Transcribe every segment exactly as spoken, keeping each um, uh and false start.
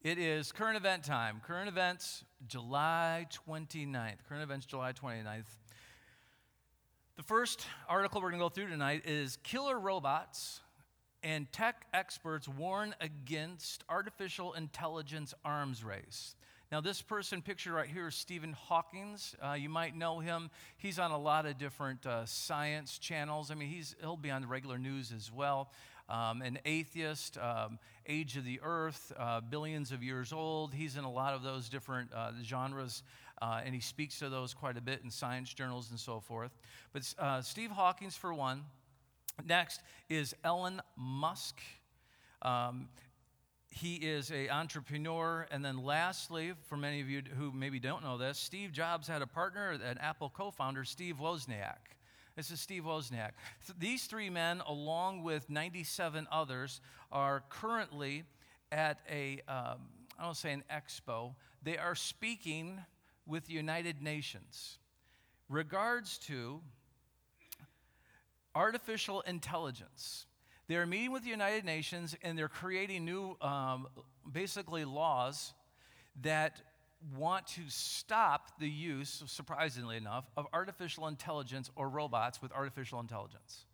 It is current event time. Current events, July twenty-ninth. Current events, July twenty-ninth. The first article we're going to go through tonight is Killer Robots and Tech Experts Warn Against Artificial Intelligence Arms Race. Now, this person pictured right here is Stephen Hawking. Uh, you might know him. He's on a lot of different uh, science channels. I mean, he's, he'll be on the regular news as well. Um, an atheist, um, age of the earth, uh, billions of years old. He's in a lot of those different uh, genres, uh, and he speaks to those quite a bit in science journals and so forth. But uh, Steve Hawking, for one. Next is Elon Musk. Um, He is an entrepreneur. And then lastly, for many of you who maybe don't know this, Steve Jobs had a partner, an Apple co-founder, Steve Wozniak. This is Steve Wozniak. These three men, along with ninety-seven others, are currently at a, um, I don't say an expo. They are speaking with the United Nations regards to artificial intelligence. They're meeting with the United Nations, and they're creating new, um, basically, laws that want to stop the use, surprisingly enough, of artificial intelligence or robots with artificial intelligence.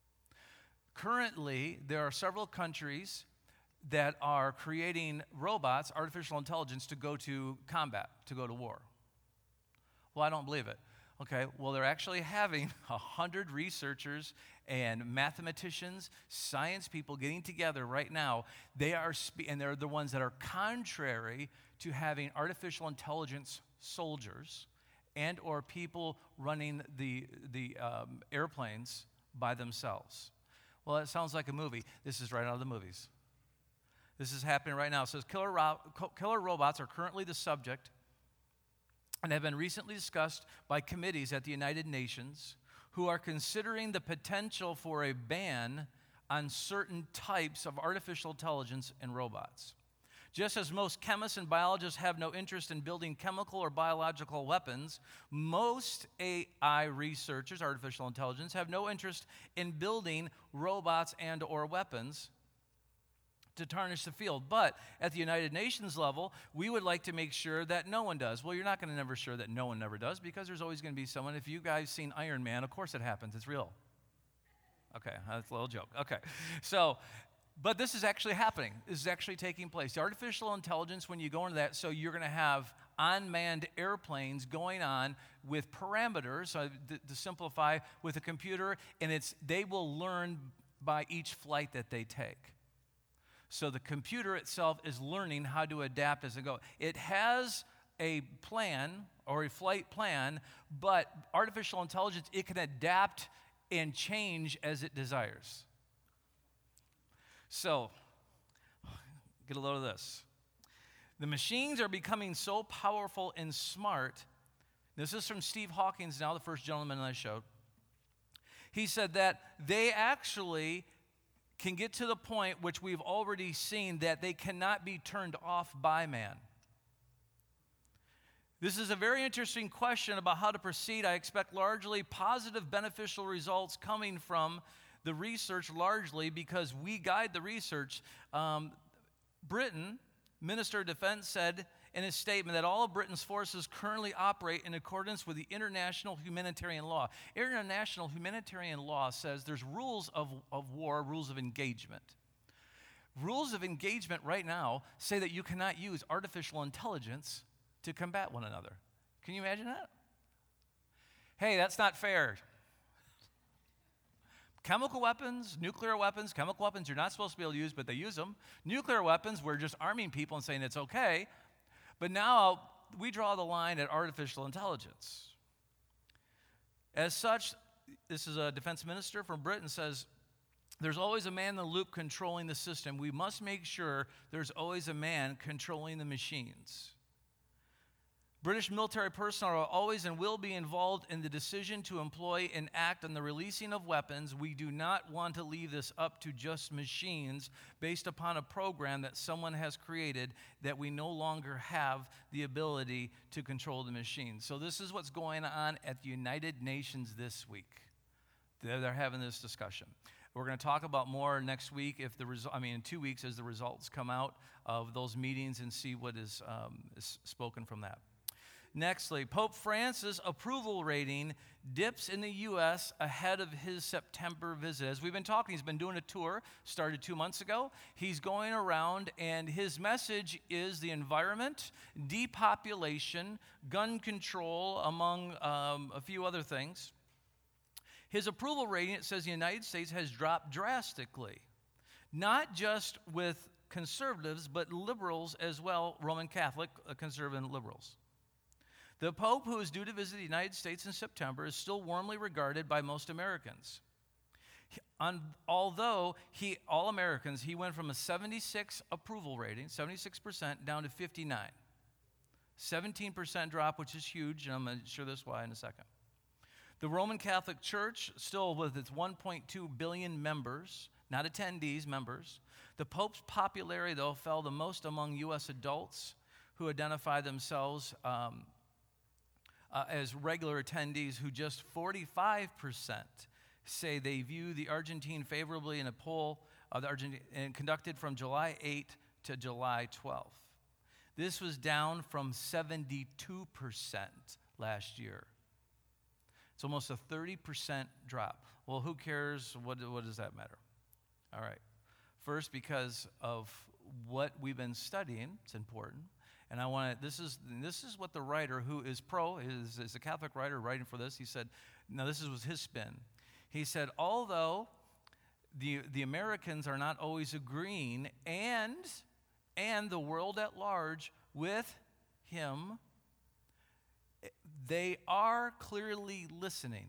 Currently, there are several countries that are creating robots, artificial intelligence, to go to combat, to go to war. Well, I don't believe it. Okay, well, they're actually having one hundred researchers and mathematicians, science people getting together right now. They are, spe- and they're the ones that are contrary to having artificial intelligence soldiers and or people running the, the um, airplanes by themselves. Well, it sounds like a movie. This is right out of the movies. This is happening right now. It says killer, ro- killer robots are currently the subject and have been recently discussed by committees at the United Nations who are considering the potential for a ban on certain types of artificial intelligence and robots. Just as most chemists and biologists have no interest in building chemical or biological weapons, most A I researchers, artificial intelligence, have no interest in building robots and or weapons to tarnish the field. But at the United Nations level, we would like to make sure that no one does. Well, you're not going to never sure that no one never does, because there's always going to be someone. If you guys seen Iron Man, of course it happens. It's real. Okay, that's a little joke. Okay, so, but this is actually happening. This is actually taking place. The artificial intelligence, when you go into that, so you're going to have unmanned airplanes going on with parameters, uh, to, to simplify, with a computer, and it's they will learn by each flight that they take. So the computer itself is learning how to adapt as it goes. It has a plan or a flight plan, but artificial intelligence, it can adapt and change as it desires. So, get a load of this. The machines are becoming so powerful and smart. This is from Steve Hawking, now the first gentleman I showed. He said that they actually can get to the point which we've already seen that they cannot be turned off by man. This is a very interesting question about how to proceed. I expect largely positive, beneficial results coming from the research, largely because we guide the research. Um, Britain, Minister of Defense, said in his statement that all of Britain's forces currently operate in accordance with the international humanitarian law. International humanitarian law says there's rules of, of war, rules of engagement. Rules of engagement right now say that you cannot use artificial intelligence to combat one another. Can you imagine that? Hey, that's not fair. Chemical weapons, nuclear weapons, chemical weapons you're not supposed to be able to use, but they use them. Nuclear weapons, we're just arming people and saying it's okay. But now we draw the line at artificial intelligence. As such, this is a defense minister from Britain says, there's always a man in the loop controlling the system. We must make sure there's always a man controlling the machines. British military personnel are always and will be involved in the decision to employ and act on the releasing of weapons. We do not want to leave this up to just machines based upon a program that someone has created that we no longer have the ability to control the machines. So this is what's going on at the United Nations this week. They're, they're having this discussion. We're going to talk about more next week, if the resu- I mean, in two weeks as the results come out of those meetings and see what is, um, is spoken from that. Nextly, Pope Francis' approval rating dips in the U S ahead of his September visit. As we've been talking, he's been doing a tour, started two months ago. He's going around, and his message is the environment, depopulation, gun control, among um, a few other things. His approval rating, it says the United States has dropped drastically, not just with conservatives, but liberals as well, Roman Catholic, uh, conservative liberals. The Pope, who is due to visit the United States in September, is still warmly regarded by most Americans. He, on, although he, all Americans, he went from a seventy-six approval rating, seventy-six percent, down to fifty-nine. seventeen percent drop, which is huge, and I'm going to show this why in a second. The Roman Catholic Church, still with its one point two billion members, not attendees, members. The Pope's popularity, though, fell the most among U S adults who identify themselves um, Uh, as regular attendees, who just forty-five percent say they view the Argentine favorably in a poll uh, the Argentine, and conducted from July eighth to July twelfth. This was down from seventy-two percent last year. It's almost a thirty percent drop. Well, who cares? What, what does that matter? All right. First, because of what we've been studying, it's important. And I want to, this is this is what the writer, who is pro, is, is a Catholic writer writing for this, he said, now this was his spin. He said, although the, the Americans are not always agreeing, and, and the world at large with him, they are clearly listening.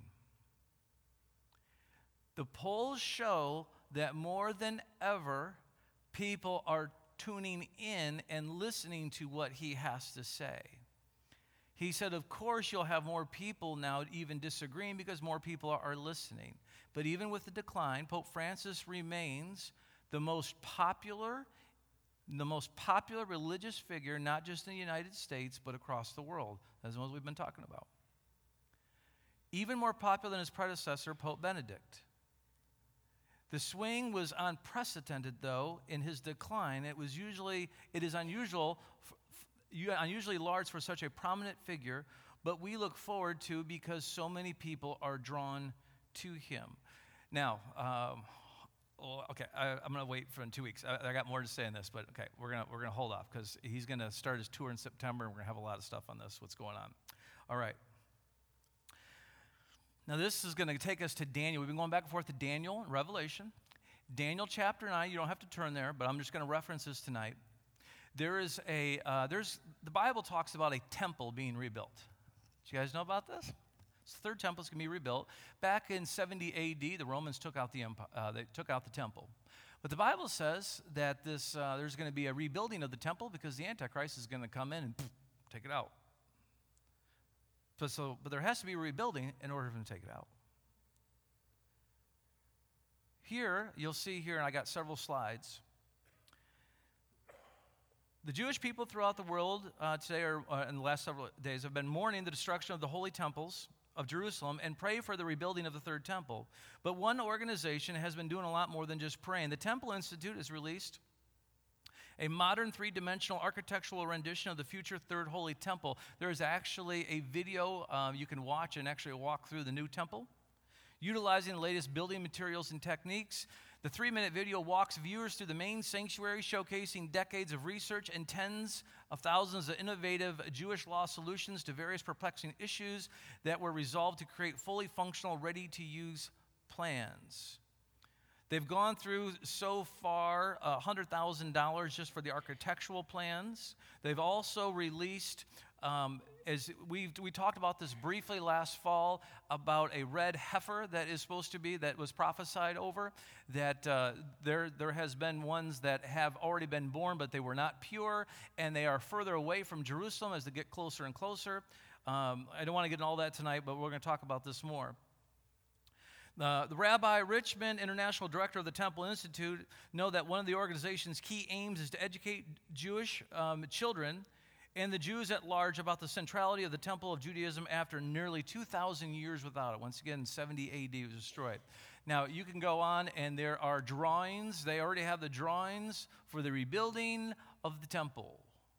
The polls show that more than ever, people are tuning in and listening to what he has to say. He said, of course, you'll have more people now even disagreeing because more people are listening. But even with the decline, Pope Francis remains the most popular, the most popular religious figure, not just in the United States, but across the world. That's what we've been talking about. Even more popular than his predecessor, Pope Benedict. The swing was unprecedented, though, in his decline. It was usually, it is unusual, unusually large for such a prominent figure, but we look forward to because so many people are drawn to him. Now, um, well, okay, I, I'm going to wait for in two weeks. I, I got more to say on this, but okay, we're going we're gonna hold off because he's going to start his tour in September, and we're going to have a lot of stuff on this, what's going on. All right. Now, this is going to take us to Daniel. We've been going back and forth to Daniel and Revelation. Daniel chapter nine, you don't have to turn there, but I'm just going to reference this tonight. There is a, uh, there's, the Bible talks about a temple being rebuilt. Do you guys know about this? This third temple is going to be rebuilt. Back in seventy A D, the Romans took out the, uh, they took out the temple. But the Bible says that this, uh, there's going to be a rebuilding of the temple because the Antichrist is going to come in and poof, take it out. So, so, but there has to be a rebuilding in order for them to take it out. Here, you'll see here, and I got several slides. The Jewish people throughout the world uh, today, or uh, in the last several days, have been mourning the destruction of the holy temples of Jerusalem and pray for the rebuilding of the third temple. But one organization has been doing a lot more than just praying. The Temple Institute has released a modern three-dimensional architectural rendition of the future third holy temple. There is actually a video uh, you can watch and actually walk through the new temple. Utilizing the latest building materials and techniques, the three-minute video walks viewers through the main sanctuary, showcasing decades of research and tens of thousands of innovative Jewish law solutions to various perplexing issues that were resolved to create fully functional, ready-to-use plans. They've gone through so far uh, one hundred thousand dollars just for the architectural plans. They've also released, um, as we we talked about this briefly last fall, about a red heifer that is supposed to be, that was prophesied over, that uh, there, there has been ones that have already been born, but they were not pure, and they are further away from Jerusalem as they get closer and closer. Um, I don't want to get into all that tonight, but we're going to talk about this more. Uh, the Rabbi Richmond, International Director of the Temple Institute, know that one of the organization's key aims is to educate Jewish um, children and the Jews at large about the centrality of the Temple of Judaism after nearly two thousand years without it. Once again, in seventy A D it was destroyed. Now, you can go on, and there are drawings. They already have the drawings for the rebuilding of the temple.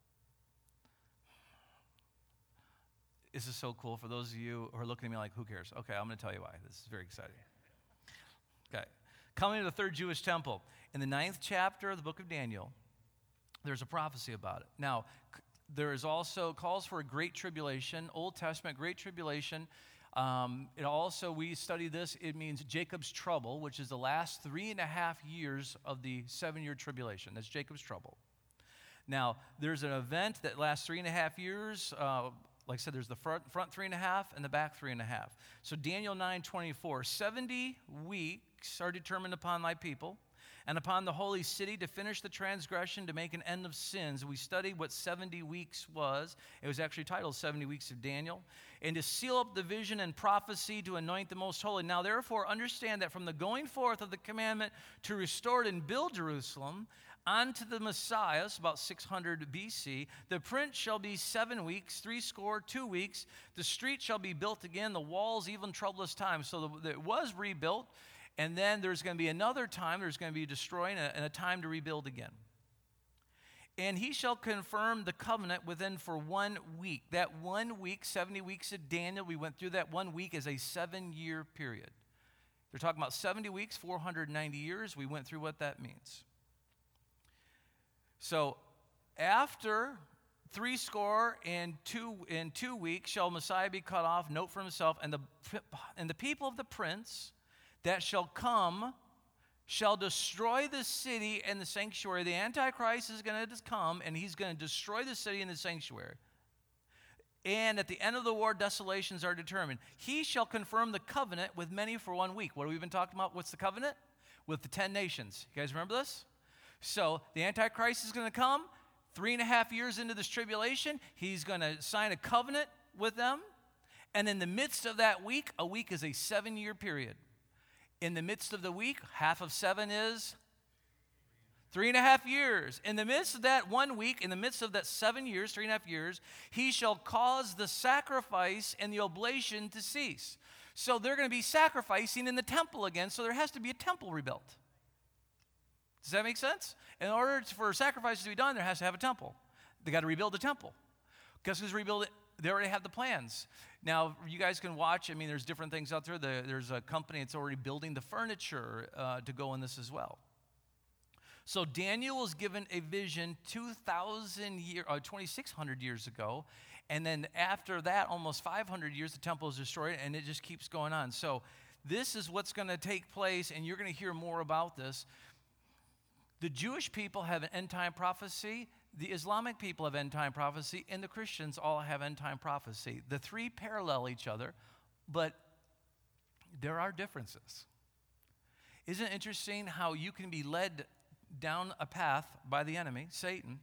This is so cool for those of you who are looking at me like, who cares? Okay, I'm going to tell you why. This is very exciting. Okay. Coming to the third Jewish temple. In the ninth chapter of the book of Daniel, there's a prophecy about it. Now, there is also calls for a great tribulation, Old Testament great tribulation. Um, it also, we study this, it means Jacob's trouble, which is the last three and a half years of the seven-year tribulation. That's Jacob's trouble. Now, there's an event that lasts three and a half years. Uh, like I said, there's the front, front three and a half and the back three and a half. So Daniel nine twenty-four, seventy weeks are determined upon thy people and upon the holy city to finish the transgression, to make an end of sins. We studied what seventy weeks was. It was actually titled seventy Weeks of Daniel. And to seal up the vision and prophecy, to anoint the most holy. Now, therefore, understand that from the going forth of the commandment to restore and build Jerusalem, unto the Messiah, about six hundred B C, the prince shall be seven weeks, three score, two weeks. The street shall be built again, the walls even troublous times. So the, it was rebuilt, and then there's going to be another time, there's going to be destroying, and a, and a time to rebuild again. And he shall confirm the covenant within for one week. That one week, seventy weeks of Daniel, we went through that one week as a seven-year period. They're talking about seventy weeks, four hundred ninety years. We went through what that means. So after three score and two in two weeks shall Messiah be cut off, note for himself, and the and the people of the prince that shall come shall destroy the city and the sanctuary. The Antichrist is going to come, and he's going to destroy the city and the sanctuary. And at the end of the war, desolations are determined. He shall confirm the covenant with many for one week. What have we been talking about? What's the covenant? With the ten nations. You guys remember this? So the Antichrist is going to come. Three and a half years into this tribulation, he's going to sign a covenant with them. And in the midst of that week, a week is a seven-year period. In the midst of the week, half of seven is three and a half years. In the midst of that one week, in the midst of that seven years, three and a half years, he shall cause the sacrifice and the oblation to cease. So they're going to be sacrificing in the temple again, so there has to be a temple rebuilt. Does that make sense? In order for sacrifices to be done, there has to have a temple. They got to rebuild the temple. Guess who's rebuilding? They already have the plans. Now, you guys can watch. I mean, there's different things out there. The, there's a company that's already building the furniture uh, to go in this as well. So Daniel was given a vision two thousand years, or twenty-six hundred years ago, and then after that, almost five hundred years, the temple is destroyed, and it just keeps going on. So this is what's going to take place, and you're going to hear more about this. The Jewish people have an end-time prophecy, the Islamic people have end-time prophecy, and the Christians all have end-time prophecy. The three parallel each other, but there are differences. Isn't it interesting how you can be led down a path by the enemy, Satan,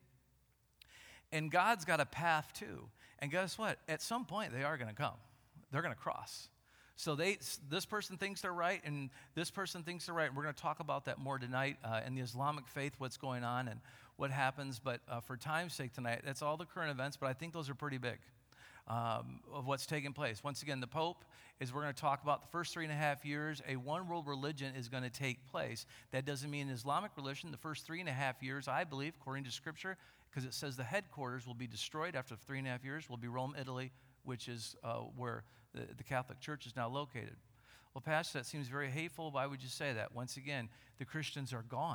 and God's got a path too. And guess what? At some point, they are going to come. They're going to cross. So they, this person thinks they're right, and this person thinks they're right. And we're going to talk about that more tonight uh, in the Islamic faith, what's going on and what happens. But uh, for time's sake tonight, that's all the current events, but I think those are pretty big um, of what's taking place. Once again, the Pope is we're going to talk about the first three and a half years. A one-world religion is going to take place. That doesn't mean Islamic religion. The first three and a half years, I believe, according to Scripture, because it says the headquarters will be destroyed after three and a half years, will be Rome, Italy, which is uh, where the, the Catholic Church is now located. Well, Pastor, that seems very hateful. Why would you say that? Once again, the Christians are gone.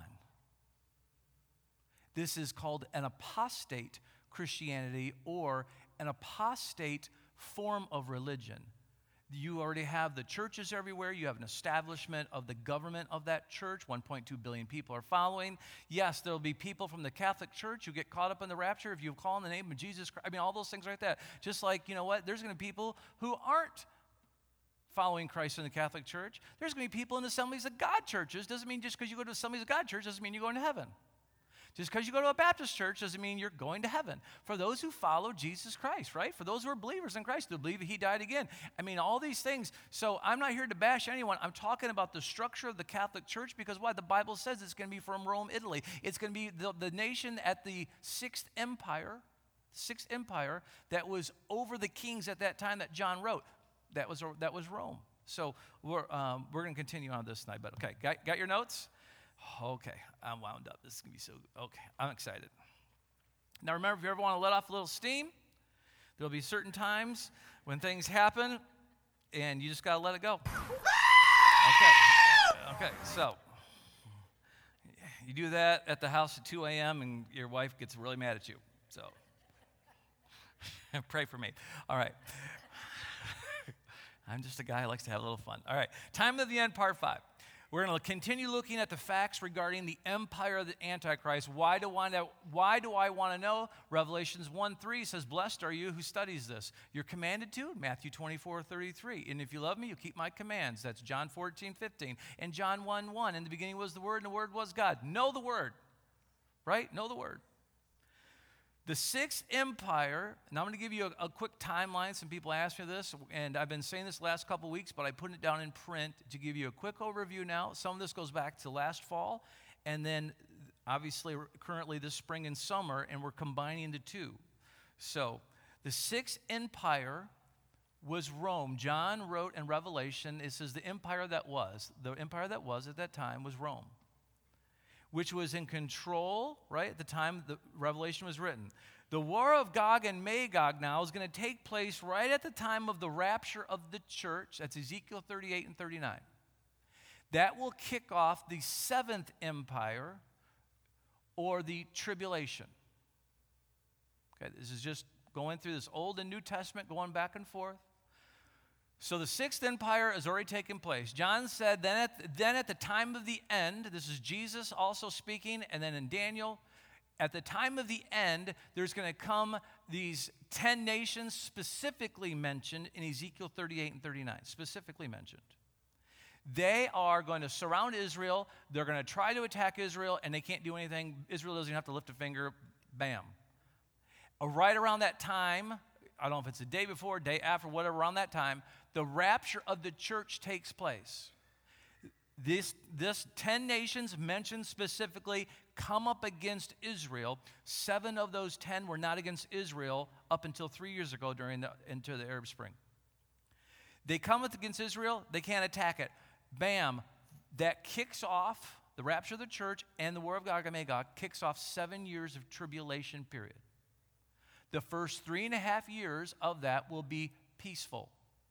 This is called an apostate Christianity or an apostate form of religion. You already have the churches everywhere. You have an establishment of the government of that church. one point two billion people are following. Yes, there will be people from the Catholic Church who get caught up in the rapture if you call in the name of Jesus Christ. I mean, all those things like that. Just like, you know what, there's going to be people who aren't following Christ in the Catholic Church. There's going to be people in Assemblies of God churches. Doesn't mean just because you go to Assemblies of God church doesn't mean you're going to heaven. Just because you go to a Baptist church doesn't mean you're going to heaven. For those who follow Jesus Christ, right? For those who are believers in Christ, who believe he died again. I mean, all these things. So I'm not here to bash anyone. I'm talking about the structure of the Catholic Church because what? The Bible says it's going to be from Rome, Italy. It's going to be the, the nation at the Sixth Empire, Sixth Empire that was over the kings at that time that John wrote. That was, that was Rome. So we're, um, we're going to continue on this tonight. But okay, got, got your notes? Okay, I'm wound up. This is going to be so good. Okay, I'm excited. Now remember, if you ever want to let off a little steam, there'll be certain times when things happen, and you just got to let it go. Okay, okay, so you do that at the house at two a.m., and your wife gets really mad at you. So pray for me. All right. I'm just a guy who likes to have a little fun. All right, time of the end, part five. We're going to continue looking at the facts regarding the empire of the Antichrist. Why do, I, why do I want to know? Revelations one three says, blessed are you who studies this. You're commanded to, Matthew twenty-four thirty-three. And if you love me, you keep my commands. That's John fourteen fifteen. And John one one, in the beginning was the Word, and the Word was God. Know the Word, right? Know the Word. The sixth empire, and I'm going to give you a, a quick timeline. Some people ask me this, and I've been saying this the last couple weeks, but I put it down in print to give you a quick overview now. Some of this goes back to last fall, and then obviously currently this spring and summer, and we're combining the two. So the sixth empire was Rome. John wrote in Revelation, it says the empire that was, the empire that was at that time was Rome, which was in control, right, at the time the Revelation was written. The war of Gog and Magog now is going to take place right at the time of the rapture of the church. That's Ezekiel thirty-eight and thirty-nine. That will kick off the seventh empire, or the tribulation. Okay, this is just going through this Old and New Testament, going back and forth. So the sixth empire has already taken place. John said, then at, then at the time of the end, this is Jesus also speaking, and then in Daniel, at the time of the end, there's going to come these ten nations specifically mentioned in Ezekiel thirty-eight and thirty-nine, specifically mentioned. They are going to surround Israel. They're going to try to attack Israel, and they can't do anything. Israel doesn't even have to lift a finger. Bam. Uh, right around that time, I don't know if it's the day before, day after, whatever, around that time, the rapture of the church takes place. This, this ten nations mentioned specifically come up against Israel. Seven of those ten were not against Israel up until three years ago during the, into the Arab Spring. They come up against Israel, they can't attack it. Bam, that kicks off the rapture of the church, and the war of Gog and Magog kicks off seven years of tribulation period. The first three and a half years of that will be peaceful.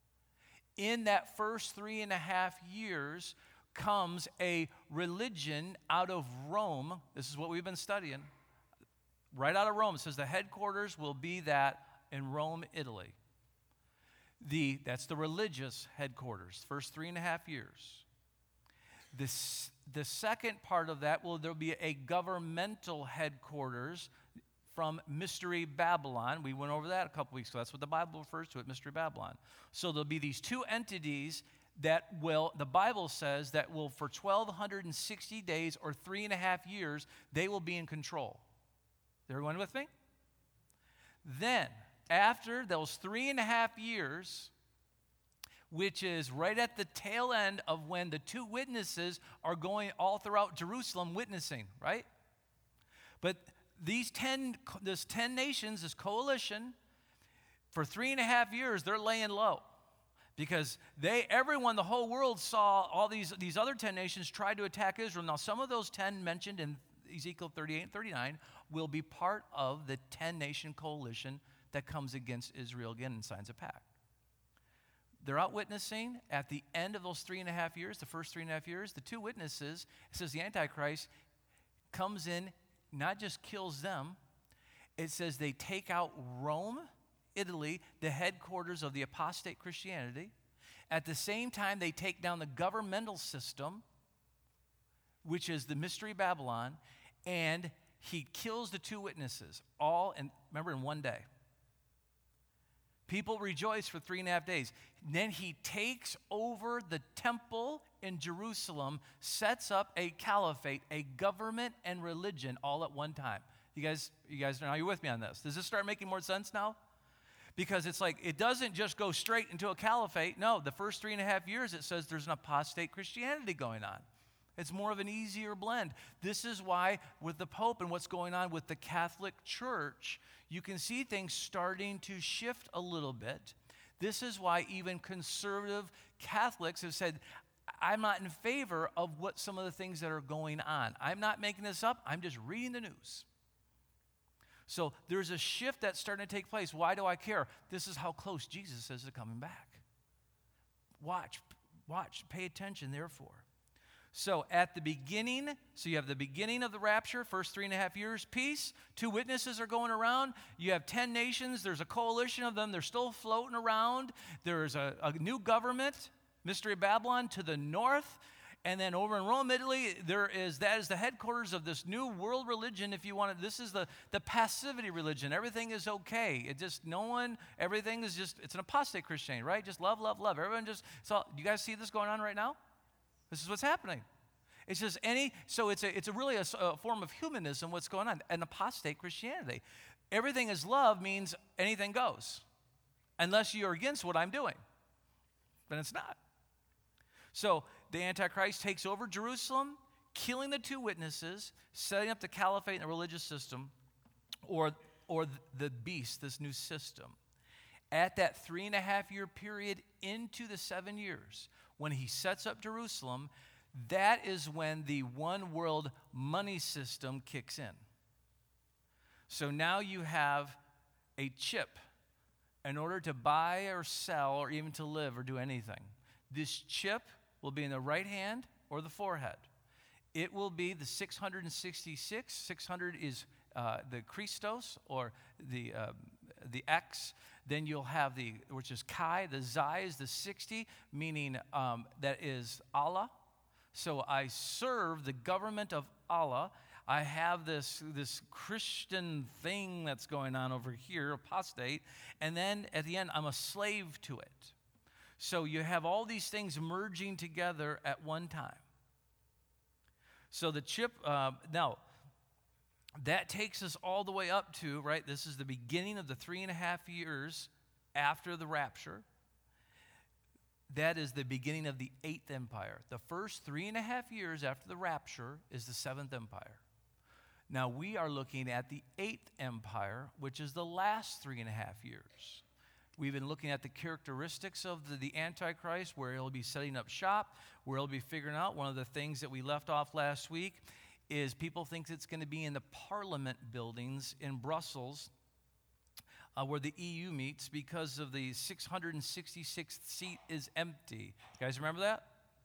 In that first three and a half years comes a religion out of Rome. This is what we've been studying. Right out of Rome. It says the headquarters will be that in Rome, Italy. The, that's the religious headquarters, first three and a half years. This, the second part of that, will there be a governmental headquarters from Mystery Babylon. We went over that a couple weeks ago. That's what the Bible refers to it, Mystery Babylon. So there'll be these two entities that will, the Bible says, that will for twelve sixty days or three and a half years, they will be in control. Is everyone with me? Then, after those three and a half years, which is right at the tail end of when the two witnesses are going all throughout Jerusalem witnessing, right? But These ten, this ten nations, this coalition, for three and a half years, they're laying low. Because they, everyone, the whole world saw all these, these other ten nations try to attack Israel. Now, some of those ten mentioned in Ezekiel thirty-eight and thirty-nine will be part of the ten-nation coalition that comes against Israel again and signs a pact. They're out witnessing. At the end of those three and a half years, the first three and a half years, the two witnesses, it says the Antichrist comes in, not just kills them, it says they take out Rome, Italy, the headquarters of the apostate Christianity. At the same time, they take down the governmental system, which is the Mystery Babylon, and he kills the two witnesses, all, in, remember, in one day. People rejoice for three and a half days. Then he takes over the temple in Jerusalem, sets up a caliphate, a government and religion all at one time. You guys, you guys, are you with me on this? Does this start making more sense now? Because it's like, it doesn't just go straight into a caliphate. No, the first three and a half years, it says there's an apostate Christianity going on. It's more of an easier blend. This is why with the Pope and what's going on with the Catholic Church, you can see things starting to shift a little bit. This is why even conservative Catholics have said, I'm not in favor of what some of the things that are going on. I'm not making this up. I'm just reading the news. So there's a shift that's starting to take place. Why do I care? This is how close Jesus is to coming back. Watch, watch, pay attention, therefore. So at the beginning, so you have the beginning of the rapture, first three and a half years, peace. Two witnesses are going around. You have ten nations. There's a coalition of them. They're still floating around. There's a, a new government, Mystery of Babylon, to the north. And then over in Rome, Italy, there is, that is the headquarters of this new world religion, if you want to. This is the, the passivity religion. Everything is okay. It just, no one, everything is just, it's an apostate Christianity, right? Just love, love, love. Everyone just, so do you guys see this going on right now? This is what's happening. It's just any, so it's a, it's a really a, a form of humanism, what's going on, an apostate Christianity. Everything is love means anything goes, unless you're against what I'm doing. Then it's not. So the Antichrist takes over Jerusalem, killing the two witnesses, setting up the caliphate and the religious system, or, or the beast, this new system. At that three and a half year period into the seven years, when he sets up Jerusalem, that is when the one world money system kicks in. So now you have a chip in order to buy or sell or even to live or do anything. This chip will be in the right hand or the forehead. It will be the six hundred sixty-six. six hundred is uh, the Christos or the uh, the X. Then you'll have the, which is Chi. The Xi is the sixty, meaning um, that is Allah. So I serve the government of Allah. I have this, this Christian thing that's going on over here, apostate. And then at the end, I'm a slave to it. So you have all these things merging together at one time. So the chip, uh, now, that takes us all the way up to, right, this is the beginning of the three and a half years after the rapture. That is the beginning of the eighth empire. The first three and a half years after the rapture is the seventh empire. Now we are looking at the eighth empire, which is the last three and a half years. We've been looking at the characteristics of the, the Antichrist, where he'll be setting up shop, where he'll be figuring out. One of the things that we left off last week is people think it's going to be in the parliament buildings in Brussels, Uh, where the E U meets, because of the six hundred sixty-sixth seat is empty. You guys remember that?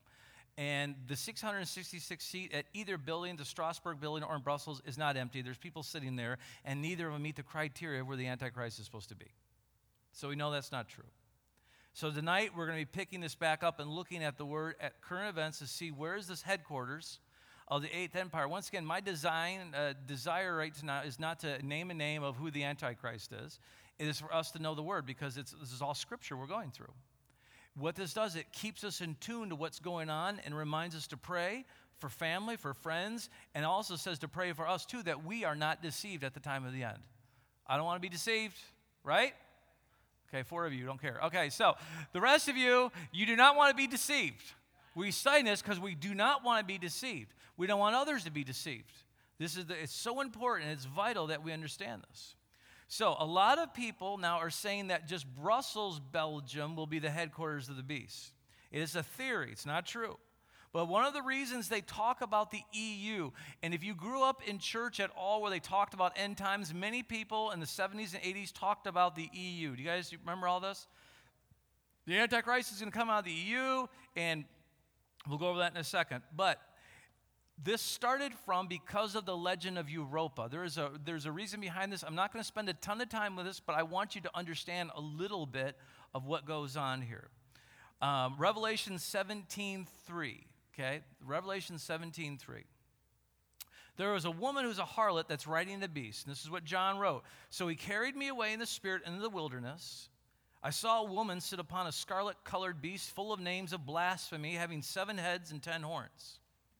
And the six hundred sixty-sixth seat at either building, the Strasbourg building or in Brussels, is not empty. There's people sitting there, and neither of them meet the criteria where the Antichrist is supposed to be. So we know that's not true. So tonight we're going to be picking this back up and looking at the word, at current events, to see where is this headquarters of the eighth empire. Once again, my design, uh, desire right now is not to name a name of who the Antichrist is. It is for us to know the word, because it's, this is all scripture we're going through. What this does, it keeps us in tune to what's going on and reminds us to pray for family, for friends, and also says to pray for us too, that we are not deceived at the time of the end. I don't want to be deceived, right? Okay, four of you don't care. Okay, so the rest of you, you do not want to be deceived. We study this because we do not want to be deceived. We don't want others to be deceived. This is the, it's so important, it's vital that we understand this. So a lot of people now are saying that just Brussels, Belgium will be the headquarters of the beast. It is a theory. It's not true. But one of the reasons they talk about the E U, and if you grew up in church at all where they talked about end times, many people in the seventies and eighties talked about the E U. Do you guys remember all this? The Antichrist is going to come out of the E U, and we'll go over that in a second. But this started from because of the legend of Europa. There is a, there's a reason behind this. I'm not going to spend a ton of time with this, but I want you to understand a little bit of what goes on here. Um, Revelation seventeen three, okay? Revelation seventeen three. There was a woman who's a harlot that's riding the beast. And this is what John wrote. So he carried me away in the spirit into the wilderness. I saw a woman sit upon a scarlet-colored beast full of names of blasphemy, having seven heads and ten horns.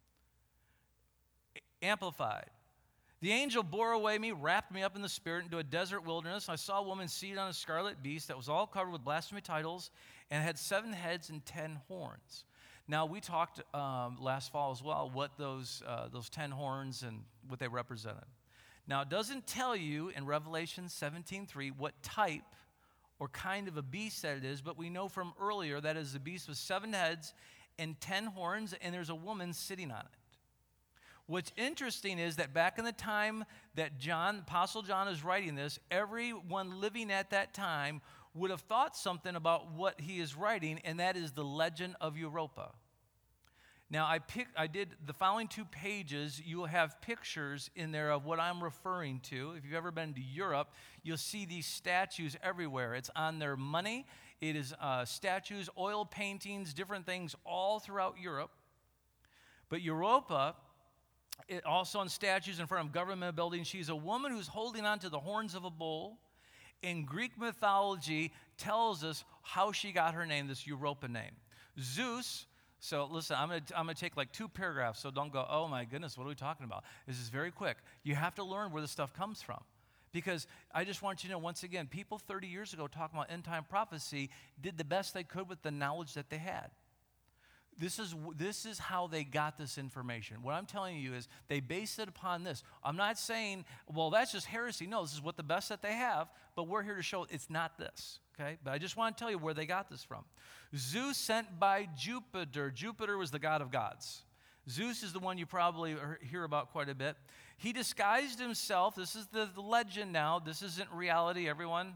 Amplified. The angel bore away me, wrapped me up in the spirit into a desert wilderness. I saw a woman seated on a scarlet beast that was all covered with blasphemy titles and had seven heads and ten horns. Now, we talked um, last fall as well what those, uh, those ten horns and what they represented. Now, it doesn't tell you in Revelation seventeen three what type or kind of a beast that it is, but we know from earlier that is the beast with seven heads and ten horns, and there's a woman sitting on it. What's interesting is that back in the time that John, Apostle John is writing this, everyone living at that time would have thought something about what he is writing, and that is the legend of Europa. Now, I picked, I did the following two pages. You will have pictures in there of what I'm referring to. If you've ever been to Europe, you'll see these statues everywhere. It's on their money. It is uh, statues, oil paintings, different things all throughout Europe. But Europa, it also on statues in front of government buildings, she's a woman who's holding on to the horns of a bull. In Greek mythology, tells us how she got her name, this Europa name. Zeus. So listen, I'm going to I'm going to take like two paragraphs, so don't go, oh my goodness, what are we talking about? This is very quick. You have to learn where this stuff comes from. Because I just want you to know, once again, people thirty years ago talking about end-time prophecy did the best they could with the knowledge that they had. This is, this is how they got this information. What I'm telling you is they based it upon this. I'm not saying, well, that's just heresy. No, this is what the best that they have, but we're here to show it's not this, okay? But I just want to tell you where they got this from. Zeus sent by Jupiter. Jupiter was the god of gods. Zeus is the one you probably hear about quite a bit. He disguised himself. This is the, the legend now. This isn't reality, everyone.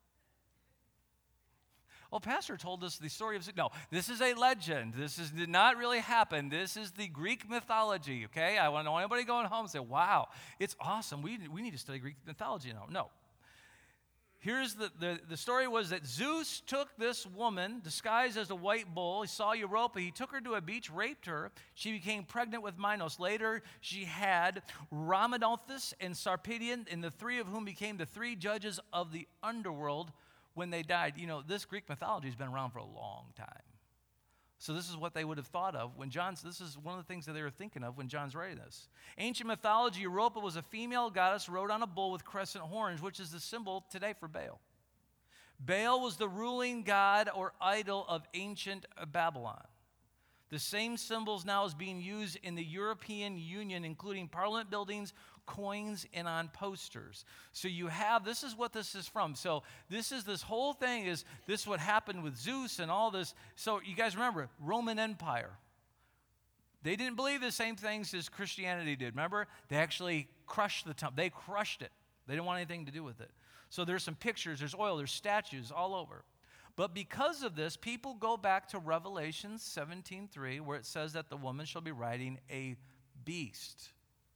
Well, Pastor told us the story of... No, this is a legend. This is, did not really happen. This is the Greek mythology, okay? I want to know anybody going home and say, wow, it's awesome. We, we need to study Greek mythology now. No. Here's the, the, the story was that Zeus took this woman disguised as a white bull. He saw Europa. He took her to a beach, raped her. She became pregnant with Minos. Later, she had Rhadamanthus and Sarpedon, and the three of whom became the three judges of the underworld when they died. You know, this Greek mythology has been around for a long time. So this is what they would have thought of when John's, this is one of the things that they were thinking of when John's writing this. Ancient mythology, Europa was a female goddess rode on a bull with crescent horns, which is the symbol today for Baal. Baal was the ruling god or idol of ancient Babylon. The same symbols now is being used in the European Union, including parliament buildings, coins, and on posters. So you have, this is what this is from. So this is, this whole thing is, this is what happened with Zeus and all this. So you guys remember, Roman Empire. They didn't believe the same things as Christianity did. Remember? They actually crushed the temple. They crushed it. They didn't want anything to do with it. So there's some pictures, there's oil, there's statues all over. But because of this, people go back to Revelation seventeen three, where it says that the woman shall be riding a beast.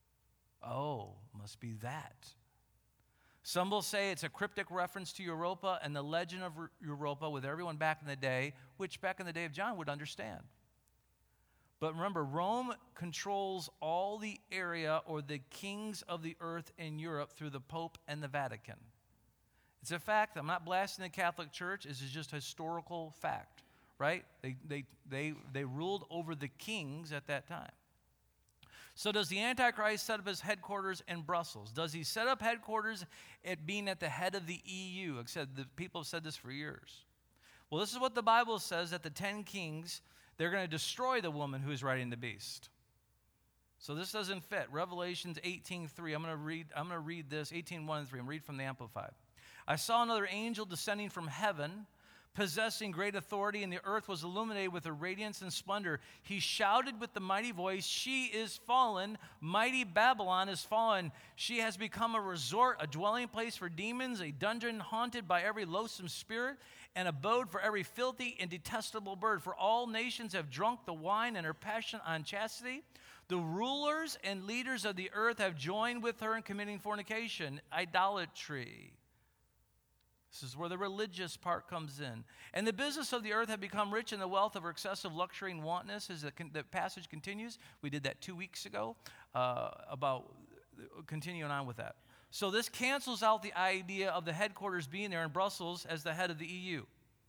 Oh, must be that. Some will say it's a cryptic reference to Europa and the legend of Europa with everyone back in the day, which back in the day of John would understand. But remember, Rome controls all the area or the kings of the earth in Europe through the Pope and the Vatican. It's a fact. I'm not blasting the Catholic Church. This is just historical fact, right? They, they, they, they ruled over the kings at that time. So does the Antichrist set up his headquarters in Brussels? Does he set up headquarters at being at the head of the E U? Like I said, the people have said this for years. Well, this is what the Bible says, that the ten kings, they're going to destroy the woman who is riding the beast. So this doesn't fit. Revelations eighteen three. I'm going to read, I'm going to read this, eighteen one and three. I'm going to read from the Amplified. I saw another angel descending from heaven, possessing great authority, and the earth was illuminated with a radiance and splendor. He shouted with the mighty voice, "She is fallen, mighty Babylon is fallen. She has become a resort, a dwelling place for demons, a dungeon haunted by every loathsome spirit, an abode for every filthy and detestable bird. For all nations have drunk the wine and her passion on chastity. The rulers and leaders of the earth have joined with her in committing fornication, idolatry." This is where the religious part comes in. "And the business of the earth have become rich in the wealth of her excessive luxury and wantonness," as the, the passage continues. We did that two weeks ago uh, about continuing on with that. So this cancels out the idea of the headquarters being there in Brussels as the head of the E U.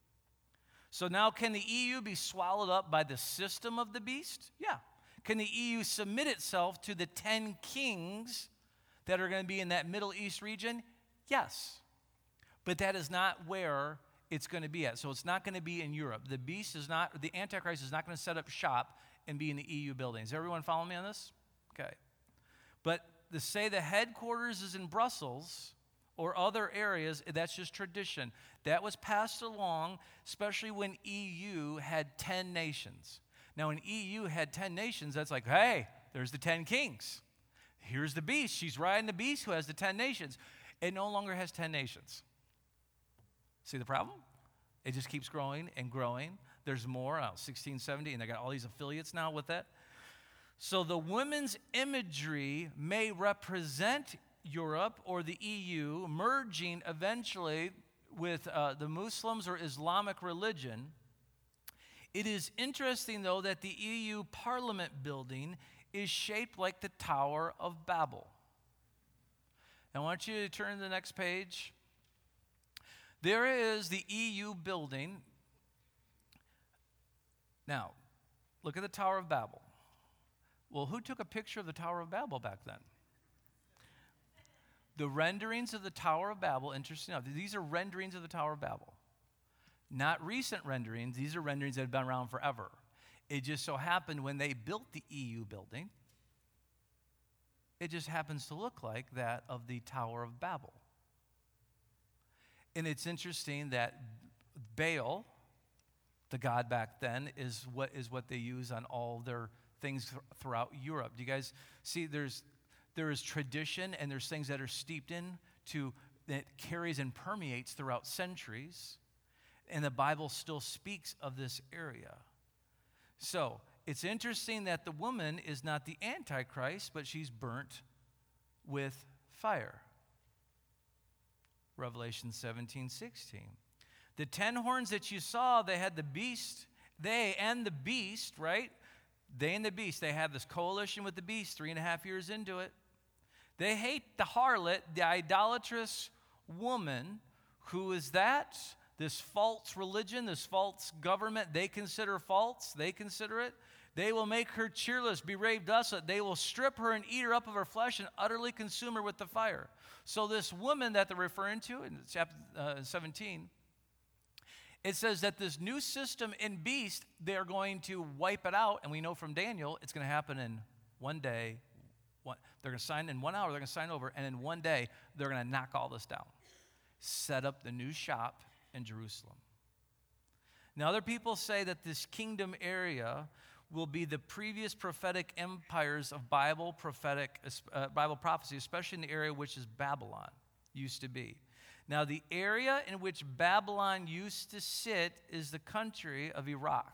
So now, can the E U be swallowed up by the system of the beast? Yeah. Can the E U submit itself to the ten kings that are going to be in that Middle East region? Yes. But that is not where it's going to be at. So it's not going to be in Europe. The beast is not, the Antichrist is not going to set up shop and be in the E U buildings. Is everyone following me on this? Okay. But to say the headquarters is in Brussels or other areas, that's just tradition. That was passed along, especially when E U had ten nations. Now, when E U had ten nations, that's like, hey, there's the ten kings. Here's the beast. She's riding the beast who has the ten nations. It no longer has ten nations. See the problem? It just keeps growing and growing. There's more, uh, sixteen seventy, and they got all these affiliates now with that. So the women's imagery may represent Europe or the E U merging eventually with uh, the Muslims or Islamic religion. It is interesting, though, that the E U Parliament building is shaped like the Tower of Babel. Now, I want you to turn to the next page. There is the E U building. Now, look at the Tower of Babel. Well, who took a picture of the Tower of Babel back then? The renderings of the Tower of Babel, interesting enough, these are renderings of the Tower of Babel. Not recent renderings, these are renderings that have been around forever. It just so happened when they built the E U building, it just happens to look like that of the Tower of Babel. And it's interesting that Baal, the god back then, is what is what they use on all their things th- throughout Europe. Do you guys see there's there is tradition and there's things that are steeped in to that carries and permeates throughout centuries, and the Bible still speaks of this area. So it's interesting that the woman is not the Antichrist, but she's burnt with fire. Revelation seventeen sixteen. The ten horns that you saw, they had the beast, they and the beast, right? They and the beast, they have this coalition with the beast three and a half years into it. They hate the harlot, the idolatrous woman. Who is that? This false religion, this false government, they consider false. They consider it. They will make her cheerless, bereaved, desolate. They will strip her and eat her up of her flesh and utterly consume her with the fire. So this woman that they're referring to in chapter uh, seventeen, it says that this new system in beast, they're going to wipe it out. And we know from Daniel, it's going to happen in one day. One, they're going to sign in one hour, they're going to sign over. And in one day, they're going to knock all this down. Set up the new shop in Jerusalem. Now, other people say that this kingdom area will be the previous prophetic empires of Bible prophetic uh, Bible prophecy, especially in the area which is Babylon used to be. Now, the area in which Babylon used to sit is the country of Iraq.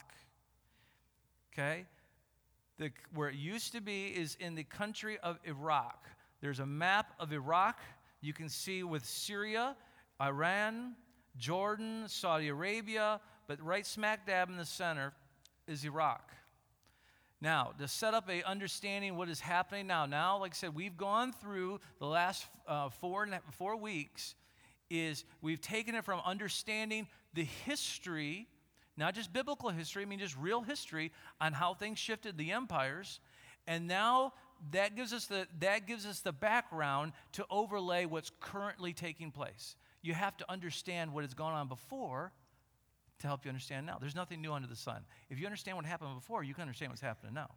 Okay? The, where it used to be is in the country of Iraq. There's a map of Iraq you can see with Syria, Iran, Jordan, Saudi Arabia, but right smack dab in the center is Iraq. Now, to set up a understanding what is happening now, now, like I said, we've gone through the last uh, four, four weeks, is we've taken it from understanding the history, not just biblical history, I mean just real history on how things shifted the empires, and now that gives us the that gives us the background to overlay what's currently taking place. You have to understand what has gone on before to help you understand now. There's nothing new under the sun. If you understand what happened before, you can understand what's happening now.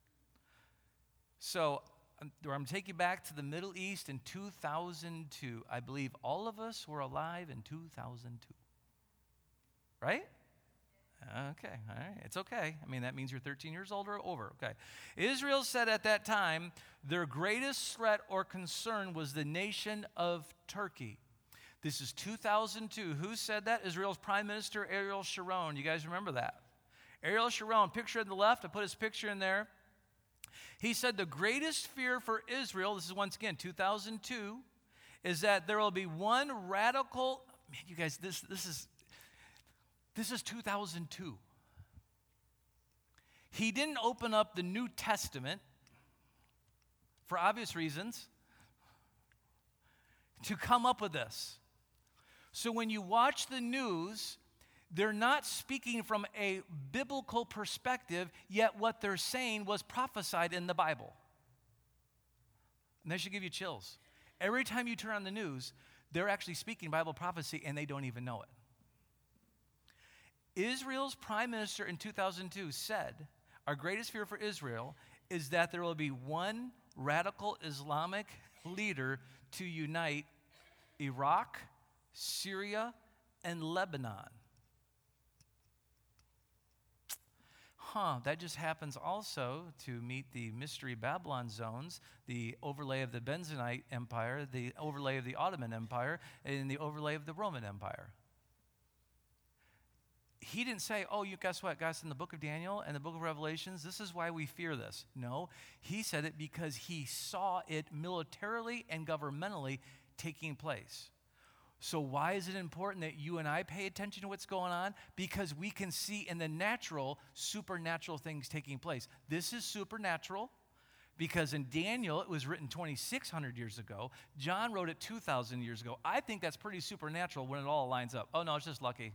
So I'm going to take you back to the Middle East in two thousand two. I believe all of us were alive in two thousand two. Right? Okay, all right. It's okay. I mean, that means you're thirteen years old or over. Okay. Israel said at that time their greatest threat or concern was the nation of Turkey. This is two thousand two. Who said that? Israel's Prime Minister Ariel Sharon. You guys remember that? Ariel Sharon, picture on the left. I put his picture in there. He said the greatest fear for Israel, this is once again two thousand two, is that there will be one radical, man, you guys, this, this is this is two thousand two. He didn't open up the New Testament for obvious reasons to come up with this. So when you watch the news, they're not speaking from a biblical perspective, yet what they're saying was prophesied in the Bible. And that should give you chills. Every time you turn on the news, they're actually speaking Bible prophecy and they don't even know it. Israel's prime minister in two thousand two said, our greatest fear for Israel is that there will be one radical Islamic leader to unite Iraq, Syria, and Lebanon. Huh, that just happens also to meet the mystery Babylon zones, the overlay of the Benzonite Empire, the overlay of the Ottoman Empire, and the overlay of the Roman Empire. He didn't say, oh, you guess what, guys, in the book of Daniel and the book of Revelations, this is why we fear this. No, he said it because he saw it militarily and governmentally taking place. So why is it important that you and I pay attention to what's going on? Because we can see in the natural, supernatural things taking place. This is supernatural because in Daniel, it was written twenty-six hundred years ago. John wrote it two thousand years ago. I think that's pretty supernatural when it all lines up. Oh, no, it's just lucky.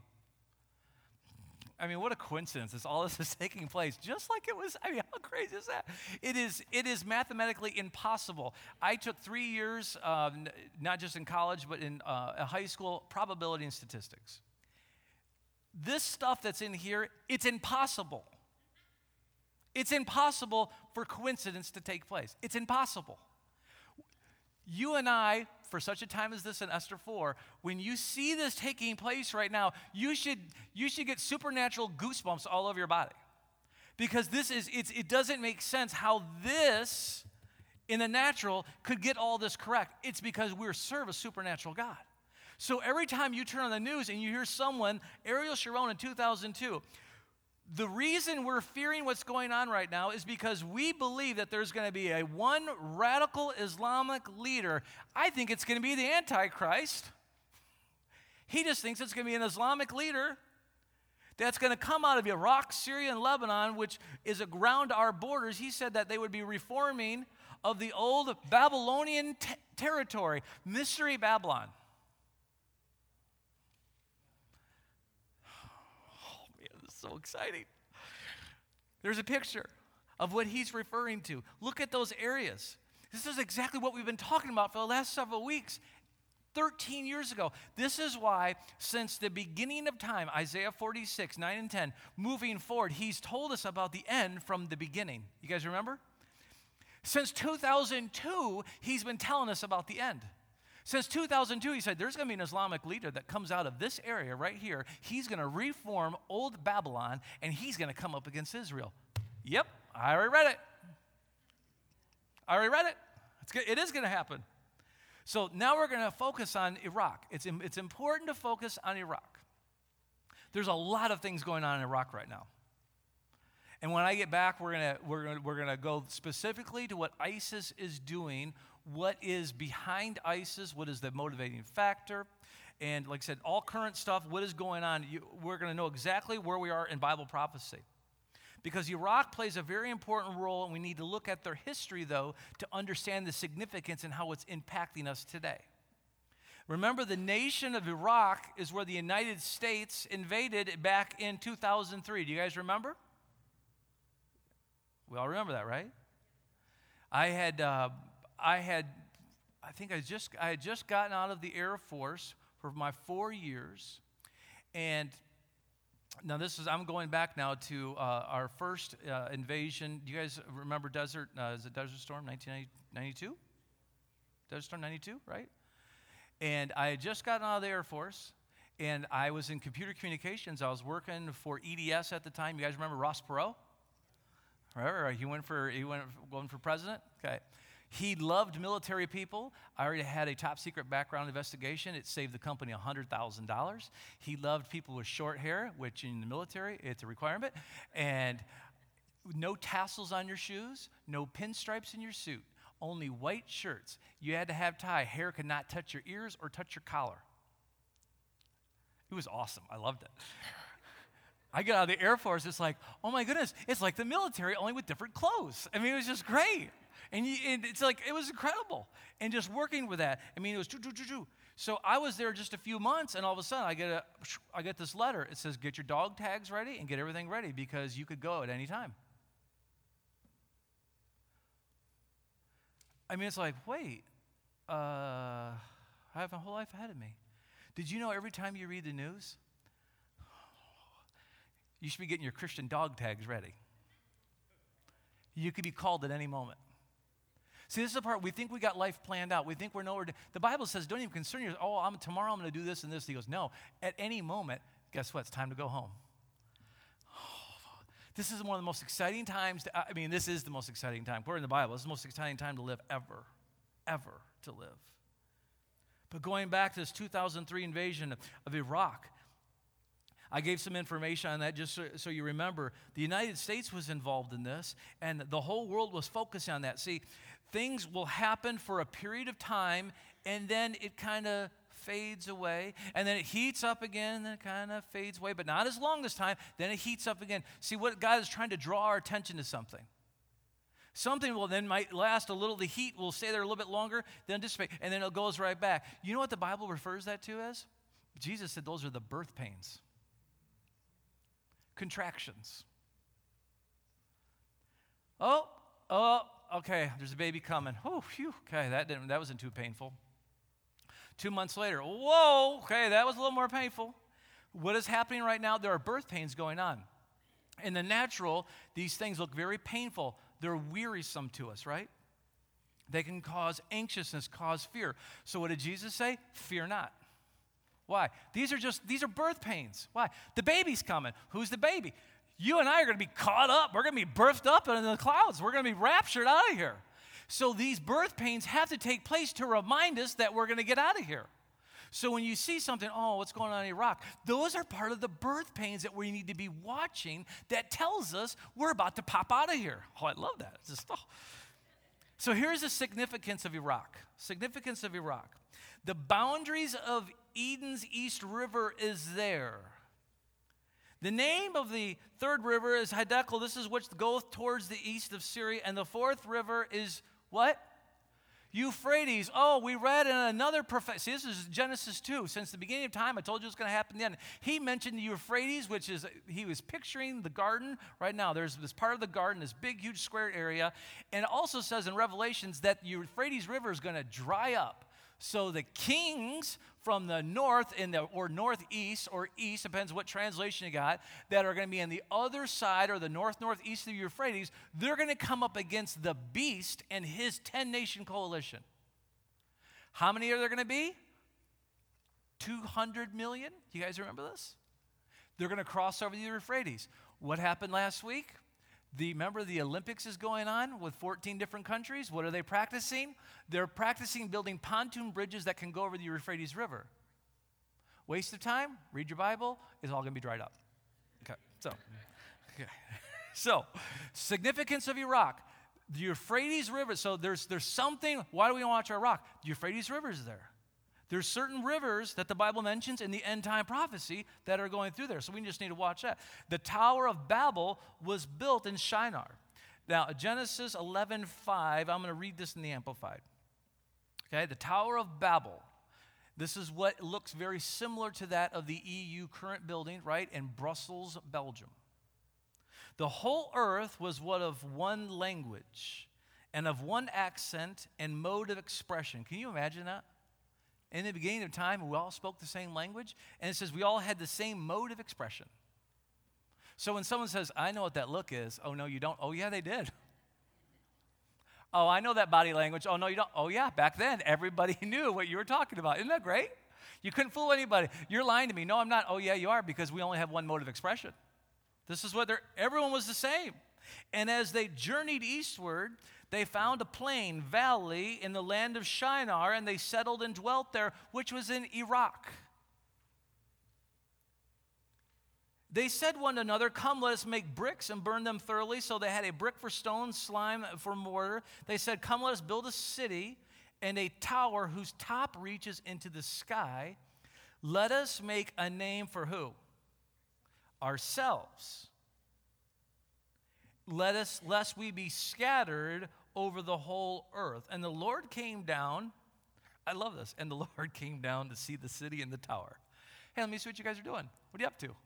I mean, what a coincidence. This, all this is taking place just like it was. I mean, how crazy is that? It is, it is mathematically impossible. I took three years, um, not just in college, but in uh, high school, probability and statistics. This stuff that's in here, it's impossible. It's impossible for coincidence to take place. It's impossible. You and I, for such a time as this in Esther four, when you see this taking place right now, you should, you should get supernatural goosebumps all over your body. Because this is, it's, it doesn't make sense how this, in the natural, could get all this correct. It's because we serve a supernatural God. So every time you turn on the news and you hear someone, Ariel Sharon in two thousand two, the reason we're fearing what's going on right now is because we believe that there's going to be a one radical Islamic leader. I think it's going to be the Antichrist. He just thinks it's going to be an Islamic leader that's going to come out of Iraq, Syria, and Lebanon, which is around our borders. He said that they would be reforming of the old Babylonian t- territory, Mystery Babylon. So exciting. There's a picture of what he's referring to. Look at those areas. This is exactly what we've been talking about for the last several weeks. thirteen years ago. This is why, since the beginning of time, Isaiah forty-six, nine and ten, moving forward, he's told us about the end from the beginning. You guys remember? Since two thousand two, he's been telling us about the end. Since two thousand two, he said, there's going to be an Islamic leader that comes out of this area right here. He's going to reform old Babylon, and he's going to come up against Israel. Yep, I already read it. I already read it. It's good. It is going to happen. So now we're going to focus on Iraq. It's, it's important to focus on Iraq. There's a lot of things going on in Iraq right now. And when I get back, we're going to we're going we're going to go specifically to what ISIS is doing. What is behind ISIS? What is the motivating factor? And like I said, all current stuff, what is going on? You, we're going to know exactly where we are in Bible prophecy. Because Iraq plays a very important role, and we need to look at their history, though, to understand the significance and how it's impacting us today. Remember, the nation of Iraq is where the United States invaded back in two thousand three. Do you guys remember? We all remember that, right? I had... Uh, I had, I think I just, I had just gotten out of the Air Force for my four years, and now this is, I'm going back now to uh, our first uh, invasion. Do you guys remember Desert, uh, is it Desert Storm, nineteen ninety-two? Desert Storm ninety-two, right? And I had just gotten out of the Air Force, and I was in computer communications. I was working for E D S at the time. You guys remember Ross Perot? Right, right. He went for, he went going for president? Okay. He loved military people. I already had a top secret background investigation. It saved the company one hundred thousand dollars. He loved people with short hair, which in the military, it's a requirement. And no tassels on your shoes, no pinstripes in your suit, only white shirts. You had to have tie. Hair could not touch your ears or touch your collar. It was awesome. I loved it. I get out of the Air Force, it's like, oh my goodness, it's like the military, only with different clothes. I mean, it was just great. And, you, and it's like, it was incredible. And just working with that, I mean, it was choo, choo, choo, choo. So I was there just a few months, and all of a sudden, I get a, I get this letter. It says, get your dog tags ready and get everything ready because you could go at any time. I mean, it's like, wait, uh, I have a whole life ahead of me. Did you know every time you read the news, you should be getting your Christian dog tags ready? You could be called at any moment. See, this is the part we think we got life planned out. We think we're nowhere. To, the Bible says, don't even concern yourself. Oh, I'm, tomorrow I'm going to do this and this. He goes, no. At any moment, guess what? It's time to go home. Oh, this is one of the most exciting times. To, I mean, this is the most exciting time. According to the Bible, this is the most exciting time to live ever, ever to live. But going back to this two thousand three invasion of, of Iraq, I gave some information on that just so, so you remember. The United States was involved in this, and the whole world was focused on that. See, things will happen for a period of time, and then it kind of fades away, and then it heats up again, and then it kind of fades away, but not as long this time. Then it heats up again. See, what God is trying to draw our attention to something. Something will then might last a little. The heat will stay there a little bit longer, then dissipate, and then it goes right back. You know what the Bible refers that to as? Jesus said those are the birth pains. Contractions. Oh, oh, okay, there's a baby coming. Oh, phew, okay, that didn't, that wasn't too painful. Two months later, whoa, okay, that was a little more painful. What is happening right now? There are birth pains going on. In the natural, these things look very painful. They're wearisome to us, right? They can cause anxiousness, cause fear. So what did Jesus say? Fear not. Why? These are just, these are birth pains. Why? The baby's coming. Who's the baby? You and I are going to be caught up. We're going to be birthed up in the clouds. We're going to be raptured out of here. So these birth pains have to take place to remind us that we're going to get out of here. So when you see something, oh, what's going on in Iraq? Those are part of the birth pains that we need to be watching that tells us we're about to pop out of here. Oh, I love that. It's just, oh. So here's the significance of Iraq. Significance of Iraq. The boundaries of Eden's East River is there. The name of the third river is Hiddekel. This is which goeth towards the east of Syria. And the fourth river is what? Euphrates. Oh, we read in another prophet. See, this is Genesis two. Since the beginning of time, I told you it's going to happen then. He mentioned the Euphrates, which is, he was picturing the garden. Right now, there's this part of the garden, this big, huge square area. And it also says in Revelations that the Euphrates River is going to dry up. So the kings from the north in the, or northeast or east, depends what translation you got, that are going to be on the other side or the north-northeast of the Euphrates, they're going to come up against the beast and his ten-nation coalition. How many are there going to be? two hundred million? You guys remember this? They're going to cross over the Euphrates. What happened last week? The, remember the Olympics is going on with fourteen different countries. What are they practicing? They're practicing building pontoon bridges that can go over the Euphrates River. Waste of time? Read your Bible. It's all going to be dried up. Okay, so, okay. So, significance of Iraq. The Euphrates River. So there's, there's something. Why do we watch Iraq? The Euphrates River is there. There's certain rivers that the Bible mentions in the end time prophecy that are going through there. So we just need to watch that. The Tower of Babel was built in Shinar. Now, Genesis eleven five, I'm going to read this in the Amplified. Okay, the Tower of Babel. This is what looks very similar to that of the E U current building, right, in Brussels, Belgium. The whole earth was what of one language and of one accent and mode of expression. Can you imagine that? In the beginning of time, we all spoke the same language, and it says we all had the same mode of expression. So when someone says, I know what that look is, oh, no, you don't. Oh, yeah, they did. Oh, I know that body language. Oh, no, you don't. Oh, yeah, back then, everybody knew what you were talking about. Isn't that great? You couldn't fool anybody. You're lying to me. No, I'm not. Oh, yeah, you are, because we only have one mode of expression. This is what they're, everyone was the same. And as they journeyed eastward, they found a plain valley in the land of Shinar, and they settled and dwelt there, which was in Iraq. They said one to another, come, let us make bricks and burn them thoroughly. So they had a brick for stone, slime for mortar. They said, come, let us build a city and a tower whose top reaches into the sky. Let us make a name for who? Ourselves. Let us, lest we be scattered over the whole earth. And the Lord came down. I love this. And the Lord came down to see the city and the tower. Hey, let me see what you guys are doing. What are you up to?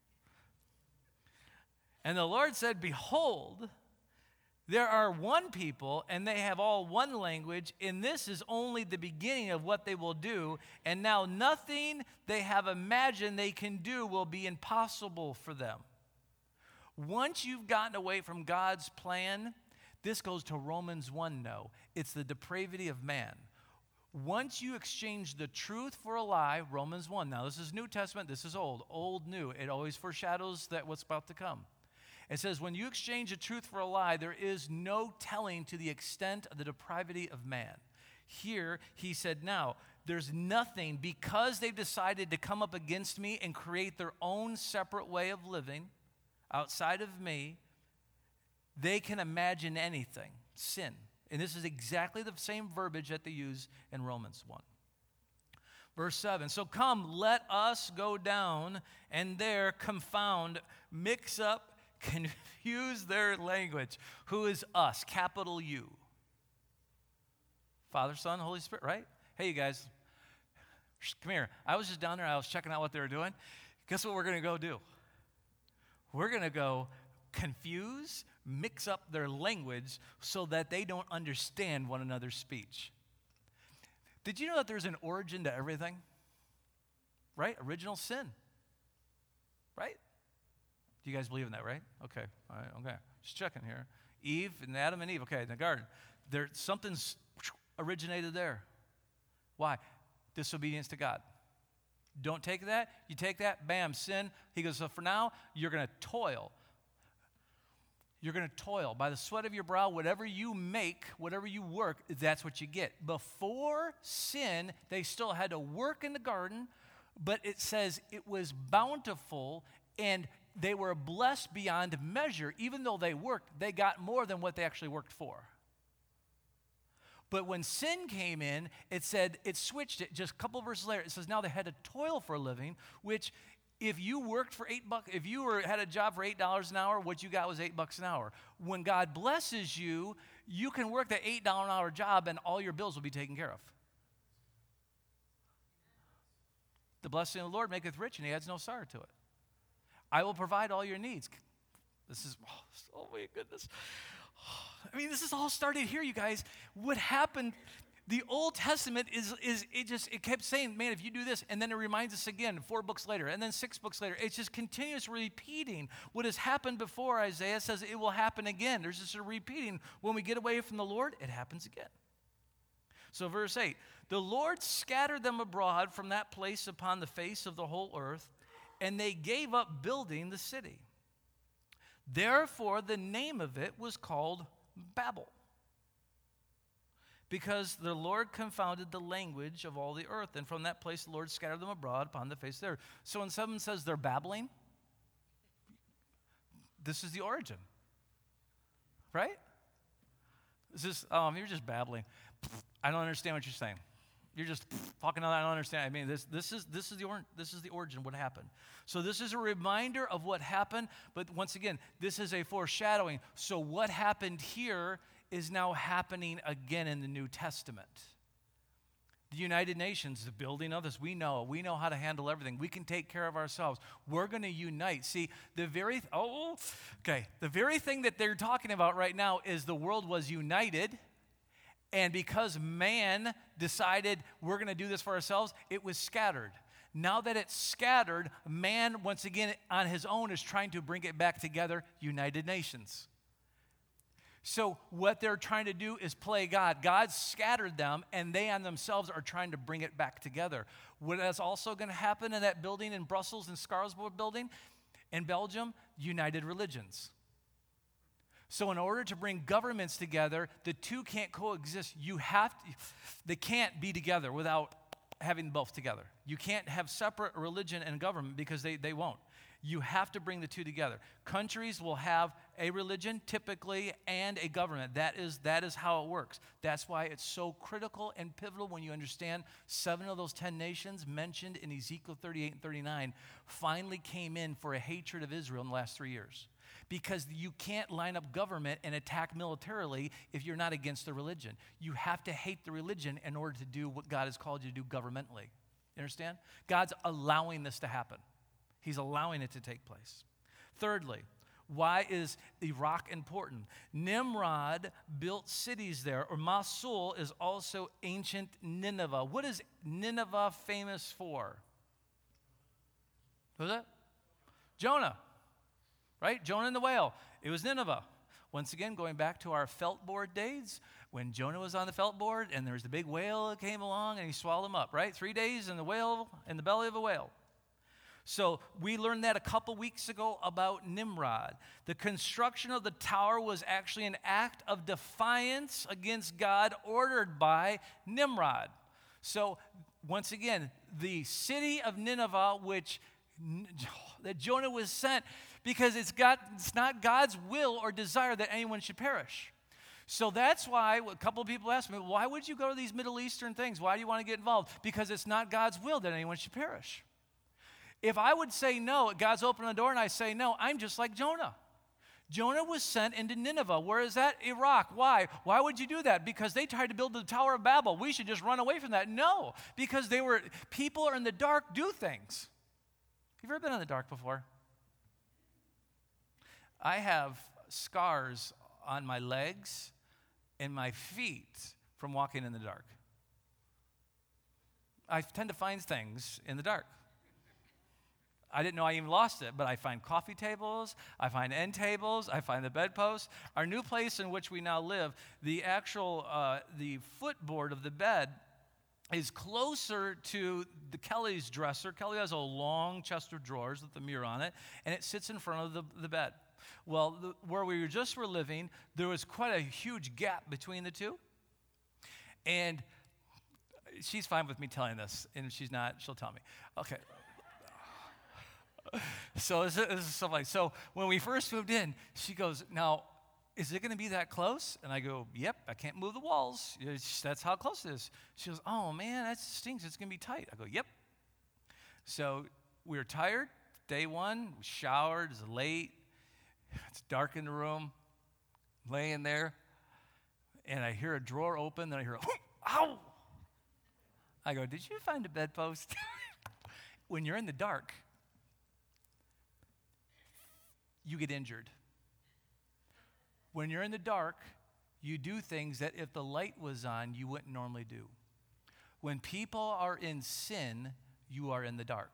And the Lord said, behold, there are one people, and they have all one language, and this is only the beginning of what they will do. And now nothing they have imagined they can do will be impossible for them. Once you've gotten away from God's plan, This goes to Romans one, no. It's the depravity of man. Once you exchange the truth for a lie, Romans one. Now, this is New Testament. This is old. Old, new. It always foreshadows that what's about to come. It says, when you exchange the truth for a lie, there is no telling to the extent of the depravity of man. Here, he said, now, there's nothing, because they've decided to come up against me and create their own separate way of living outside of me, they can imagine anything, sin. And this is exactly the same verbiage that they use in Romans one. Verse seven, so come, let us go down and there confound, mix up, confuse their language. Who is us? Capital U. Father, Son, Holy Spirit, right? Hey, you guys, come here. I was just down there. I was checking out what they were doing. Guess what we're going to go do? We're going to go confuse, mix up their language so that they don't understand one another's speech. Did you know that there's an origin to everything? Right? Original sin. Right? Do you guys believe in that, right? Okay. All right. Okay. Just checking here. Eve and Adam and Eve. Okay, in the garden. There, something's originated there. Why? Disobedience to God. Don't take that. You take that, bam, sin. He goes, so for now, you're going to toil. You're going to toil. By the sweat of your brow, whatever you make, whatever you work, that's what you get. Before sin, they still had to work in the garden, but it says it was bountiful, and they were blessed beyond measure. Even though they worked, they got more than what they actually worked for. But when sin came in, it said, it switched it just a couple verses later. It says now they had to toil for a living, which if you worked for eight bucks, if you were, had a job for eight dollars an hour, what you got was eight bucks an hour. When God blesses you, you can work that eight dollars an hour job and all your bills will be taken care of. The blessing of the Lord maketh rich and he adds no sorrow to it. I will provide all your needs. This is, oh, oh my goodness. I mean, this is all started here, you guys. What happened, the Old Testament is, is it just, it kept saying, man, if you do this, and then it reminds us again, four books later, and then six books later. It's just continuous repeating. What has happened before, Isaiah says it will happen again. There's just a repeating. When we get away from the Lord, it happens again. So verse eight, the Lord scattered them abroad from that place upon the face of the whole earth, and they gave up building the city. Therefore, the name of it was called Babel, because the Lord confounded the language of all the earth. And from that place, the Lord scattered them abroad upon the face of the earth. So when someone says they're babbling, this is the origin, right? This is, um, you're just babbling. I don't understand what you're saying. You're just talking on that. I don't understand. I mean, this this is this is the or, this is the origin of what happened. So this is a reminder of what happened, but once again, this is a foreshadowing. So what happened here is now happening again in the New Testament. The United Nations, the building of this, we know. We know how to handle everything. We can take care of ourselves. We're going to unite. See, the very, oh, okay, the very thing that they're talking about right now is the world was united. And because man decided we're going to do this for ourselves, it was scattered. Now that it's scattered, man, once again, on his own is trying to bring it back together, United Nations. So what they're trying to do is play God. God scattered them, and they on themselves are trying to bring it back together. What is also going to happen in that building in Brussels, in Scarsburg building, in Belgium? United religions. So in order to bring governments together, the two can't coexist. You have to, they can't be together without having both together. You can't have separate religion and government because they, they won't. You have to bring the two together. Countries will have a religion typically and a government. That is, that is how it works. That's why it's so critical and pivotal when you understand seven of those ten nations mentioned in Ezekiel thirty-eight and thirty-nine finally came in for a hatred of Israel in the last three years. Because you can't line up government and attack militarily if you're not against the religion. You have to hate the religion in order to do what God has called you to do governmentally. You understand? God's allowing this to happen. He's allowing it to take place. Thirdly, why is Iraq important? Nimrod built cities there, or Mosul is also ancient Nineveh. What is Nineveh famous for? What was that? Jonah. Right? Jonah and the whale. It was Nineveh. Once again, going back to our felt board days, when Jonah was on the felt board and there was the big whale that came along and he swallowed him up, right? Three days in the whale, in the belly of a whale. So we learned that a couple weeks ago about Nimrod. The construction of the tower was actually an act of defiance against God ordered by Nimrod. So once again, the city of Nineveh, which that Jonah was sent, because it's got it's not God's will or desire that anyone should perish. So that's why a couple of people ask me, why would you go to these Middle Eastern things? Why do you want to get involved? Because it's not God's will that anyone should perish. If I would say no, God's opened the door and I say no, I'm just like Jonah. Jonah was sent into Nineveh. Where is that? Iraq. Why? Why would you do that? Because they tried to build the Tower of Babel. We should just run away from that. No, because they were, people are in the dark, do things. Have you ever been in the dark before? I have scars on my legs and my feet from walking in the dark. I tend to find things in the dark. I didn't know I even lost it, but I find coffee tables, I find end tables, I find the bedposts. Our new place in which we now live, the actual, uh, the footboard of the bed is closer to the Kelly's dresser. Kelly has a long chest of drawers with a mirror on it, and it sits in front of the, the bed. Well, the, where we just were living, there was quite a huge gap between the two, and she's fine with me telling this, and if she's not, she'll tell me. Okay. So this is, this is stuff like, so when we first moved in, she goes, now, is it going to be that close? And I go, yep, I can't move the walls. It's, that's how close it is. She goes, oh, man, that stinks. It's going to be tight. I go, yep. So we were tired. Day one, we showered. It's late. It's dark in the room. Laying there. And I hear a drawer open. Then I hear a, ow. I go, did you find a bedpost? When you're in the dark, you get injured. When you're in the dark, you do things that if the light was on, you wouldn't normally do. When people are in sin, you are in the dark.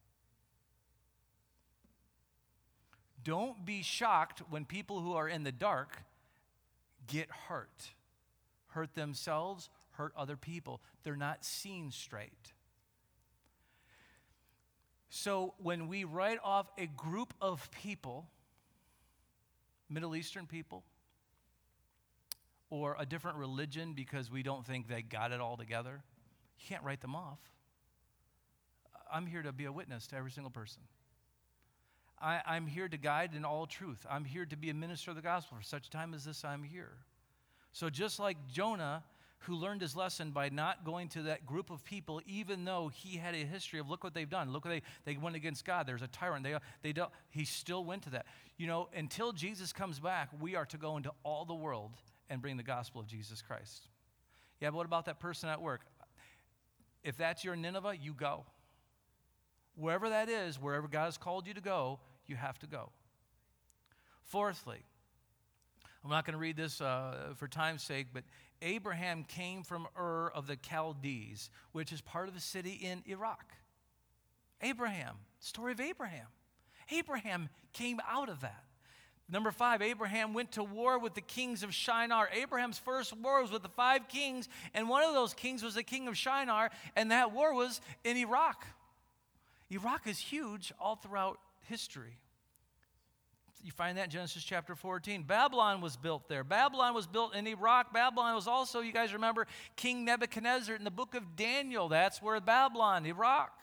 Don't be shocked when people who are in the dark get hurt. Hurt themselves, hurt other people. They're not seen straight. So when we write off a group of people, Middle Eastern people, or a different religion because we don't think they got it all together, you can't write them off. I'm here to be a witness to every single person. I, I'm here to guide in all truth. I'm here to be a minister of the gospel. For such time as this, I'm here. So just like Jonah, who learned his lesson by not going to that group of people, even though he had a history of, look what they've done. Look what they, they went against God. There's a tyrant. They, they don't, he still went to that. You know, until Jesus comes back, we are to go into all the world and bring the gospel of Jesus Christ. Yeah, but what about that person at work? If that's your Nineveh, you go. Wherever that is, wherever God has called you to go, you have to go. Fourthly, I'm not going to read this uh, for time's sake, but Abraham came from Ur of the Chaldees, which is part of the city in Iraq. Abraham, story of Abraham. Abraham came out of that. Number five, Abraham went to war with the kings of Shinar. Abraham's first war was with the five kings, and one of those kings was the king of Shinar, and that war was in Iraq. Iraq is huge all throughout history. You find that in Genesis chapter fourteen. Babylon was built there. Babylon was built in Iraq. Babylon was also, you guys remember, King Nebuchadnezzar in the book of Daniel. That's where Babylon, Iraq.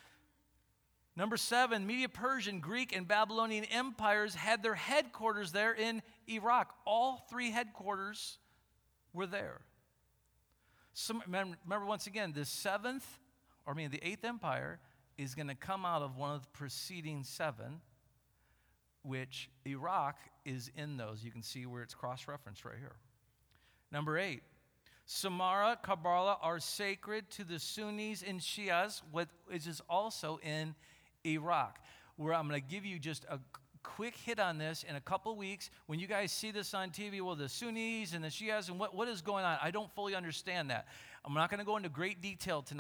Number seven, Medo-Persian, Greek, and Babylonian empires had their headquarters there in Iraq. All three headquarters were there. Some, remember, remember once again, the seventh, or I mean the eighth empire is going to come out of one of the preceding seven, which Iraq is in those. You can see where it's cross-referenced right here. Number eight, Samarra, Karbala are sacred to the Sunnis and Shias, which is also in Iraq, where I'm going to give you just a quick hit on this in a couple weeks. When you guys see this on T V, well, the Sunnis and the Shias and what, what is going on, I don't fully understand that. I'm not going to go into great detail tonight,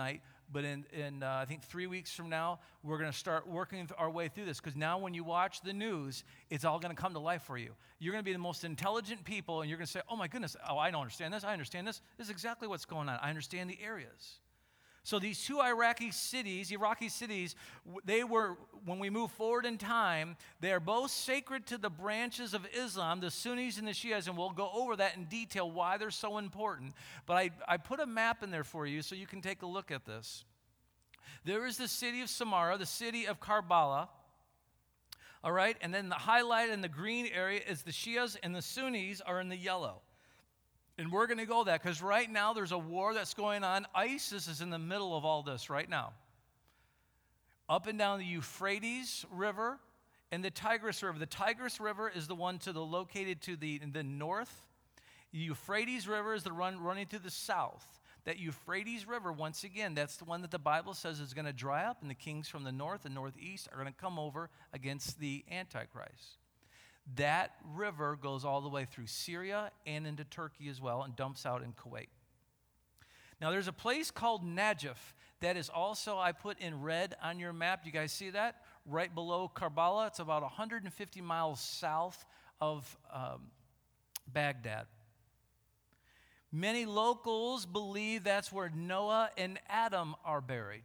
But in, in uh, I think three weeks from now, we're going to start working our way through this, because now when you watch the news, it's all going to come to life for you. You're going to be the most intelligent people, and you're going to say, oh my goodness, oh, I don't understand this, I understand this. This is exactly what's going on. I understand the areas. So these two Iraqi cities, Iraqi cities, they were, when we move forward in time, they are both sacred to the branches of Islam, the Sunnis and the Shias, and we'll go over that in detail, why they're so important. But I, I put a map in there for you so you can take a look at this. There is the city of Samarra, the city of Karbala, all right? And then the highlight in the green area is the Shias, and the Sunnis are in the yellow. And we're going to go that, because right now there's a war that's going on. ISIS is in the middle of all this right now. Up and down the Euphrates River and the Tigris River. The Tigris River is the one to the located to the, the north. The Euphrates River is the run running to the south. That Euphrates River, once again, that's the one that the Bible says is going to dry up, and the kings from the north and northeast are going to come over against the Antichrist. That river goes all the way through Syria and into Turkey as well, and dumps out in Kuwait. Now, there's a place called Najaf that is also, I put in red on your map. You guys see that? Right below Karbala. It's about one hundred fifty miles south of um, Baghdad. Many locals believe that's where Noah and Adam are buried.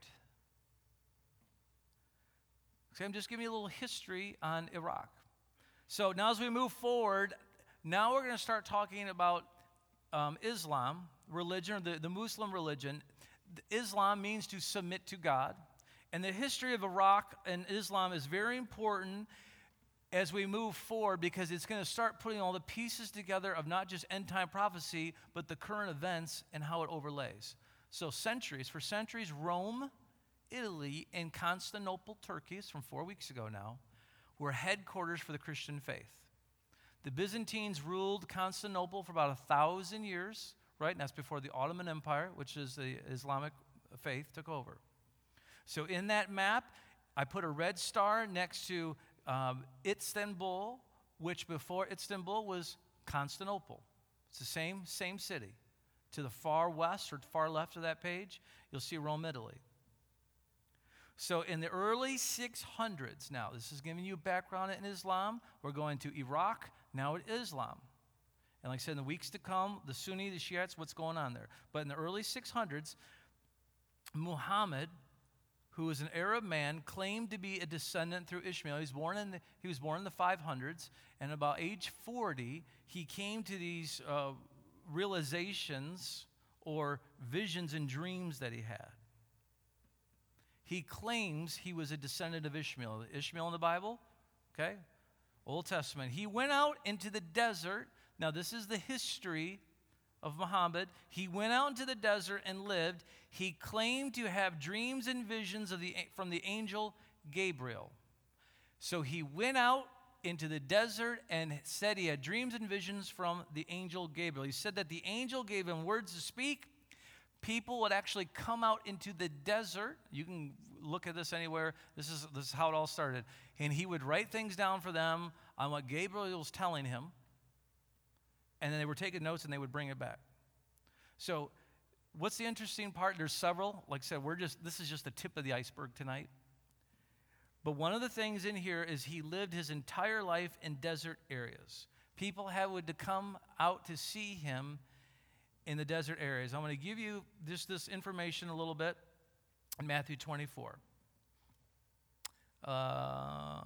So I'm just giving you a little history on Iraq. So now as we move forward, now we're going to start talking about um, Islam, religion, the, the Muslim religion. Islam means to submit to God. And the history of Iraq and Islam is very important as we move forward, because it's going to start putting all the pieces together of not just end-time prophecy, but the current events and how it overlays. So centuries, for centuries, Rome, Italy, and Constantinople, Turkey, it's from four weeks ago now, were headquarters for the Christian faith. The Byzantines ruled Constantinople for about a thousand years, right? And that's before the Ottoman Empire, which is the Islamic faith, took over. So in that map, I put a red star next to um, Istanbul, which before Istanbul was Constantinople. It's the same, same city. To the far west or far left of that page, you'll see Rome, Italy. So in the early six hundreds, now this is giving you background in Islam. We're going to Iraq, now at Islam. And like I said, in the weeks to come, the Sunni, the Shiites, what's going on there? But in the early six hundreds, Muhammad, who was an Arab man, claimed to be a descendant through Ishmael. He was born in the, he was born in the five hundreds, and about age forty, he came to these uh, realizations or visions and dreams that he had. He claims he was a descendant of Ishmael. Ishmael in the Bible, okay? Old Testament. He went out into the desert. Now, this is the history of Muhammad. He went out into the desert and lived. He claimed to have dreams and visions of the, from the angel Gabriel. So he went out into the desert and said he had dreams and visions from the angel Gabriel. He said that the angel gave him words to speak. People would actually come out into the desert. You can look at this anywhere. This is, this is how it all started. And he would write things down for them on what Gabriel was telling him. And then they were taking notes and they would bring it back. So what's the interesting part? There's several. Like I said, we're just this is just the tip of the iceberg tonight. But one of the things in here is he lived his entire life in desert areas. People had would to come out to see him in the desert areas. I'm going to give you just this information a little bit in Matthew twenty-four. Uh,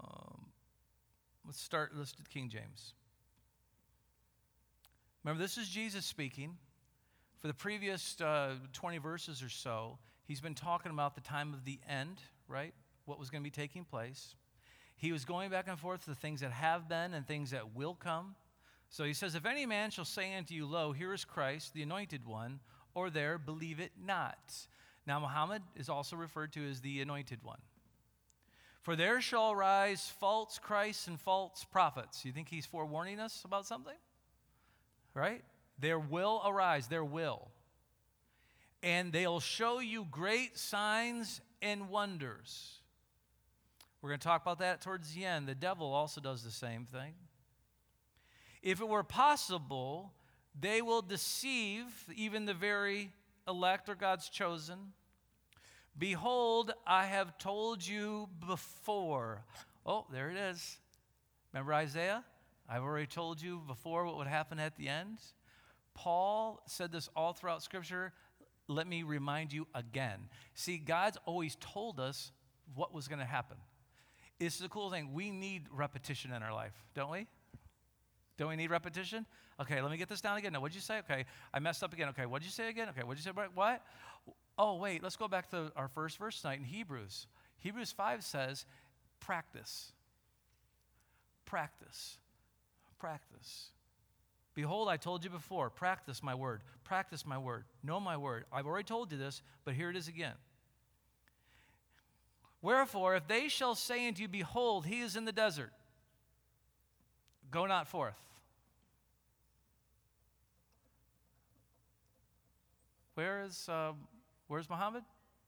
let's start, let's do King James. Remember, this is Jesus speaking. For the previous uh, twenty verses or so, he's been talking about the time of the end, right? What was going to be taking place. He was going back and forth to the things that have been and things that will come. So he says, if any man shall say unto you, lo, here is Christ, the anointed one, or there, believe it not. Now Muhammad is also referred to as the anointed one. For there shall arise false Christs and false prophets. You think he's forewarning us about something? Right? There will arise, there will. And they'll show you great signs and wonders. We're going to talk about that towards the end. The devil also does the same thing. If it were possible, they will deceive even the very elect or God's chosen. Behold, I have told you before. Oh, there it is. Remember Isaiah? I've already told you before what would happen at the end. Paul said this all throughout Scripture. Let me remind you again. See, God's always told us what was going to happen. It's the cool thing. We need repetition in our life, don't we? Don't we need repetition? Okay, let me get this down again. Now, what'd you say? Okay, I messed up again. Okay, what'd you say again? Okay, what'd you say? What? Oh, wait, let's go back to our first verse tonight in Hebrews. Hebrews five says, practice. Practice. Practice. Behold, I told you before, practice my word. Practice my word. Know my word. I've already told you this, but here it is again. Wherefore, if they shall say unto you, behold, he is in the desert, go not forth. Where is, uh, where's Muhammad?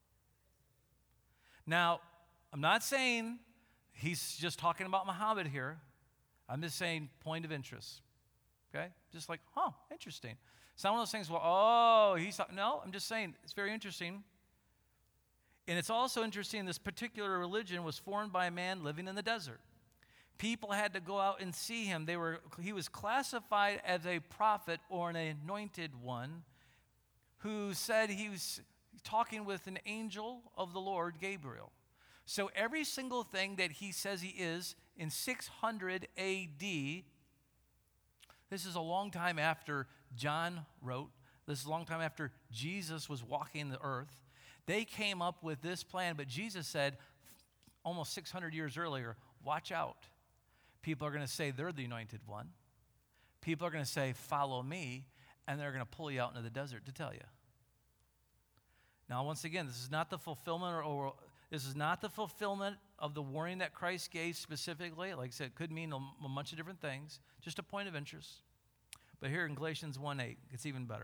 Now, I'm not saying he's just talking about Muhammad here. I'm just saying point of interest. Okay? Just like, huh, interesting. It's not one of those things, well, oh, he's talking. No, I'm just saying it's very interesting. And it's also interesting, this particular religion was formed by a man living in the desert. People had to go out and see him. They were, he was classified as a prophet or an anointed one who said he was talking with an angel of the Lord, Gabriel. So every single thing that he says he is in six hundred A D, this is a long time after John wrote, this is a long time after Jesus was walking the earth, they came up with this plan, but Jesus said almost six hundred years earlier, watch out. People are going to say they're the anointed one. People are going to say, follow me, and they're going to pull you out into the desert to tell you. Now, once again, this is not the fulfillment or, or this is not the fulfillment of the warning that Christ gave specifically. Like I said, it could mean a, a bunch of different things. Just a point of interest. But here in Galatians one eight, it's even better.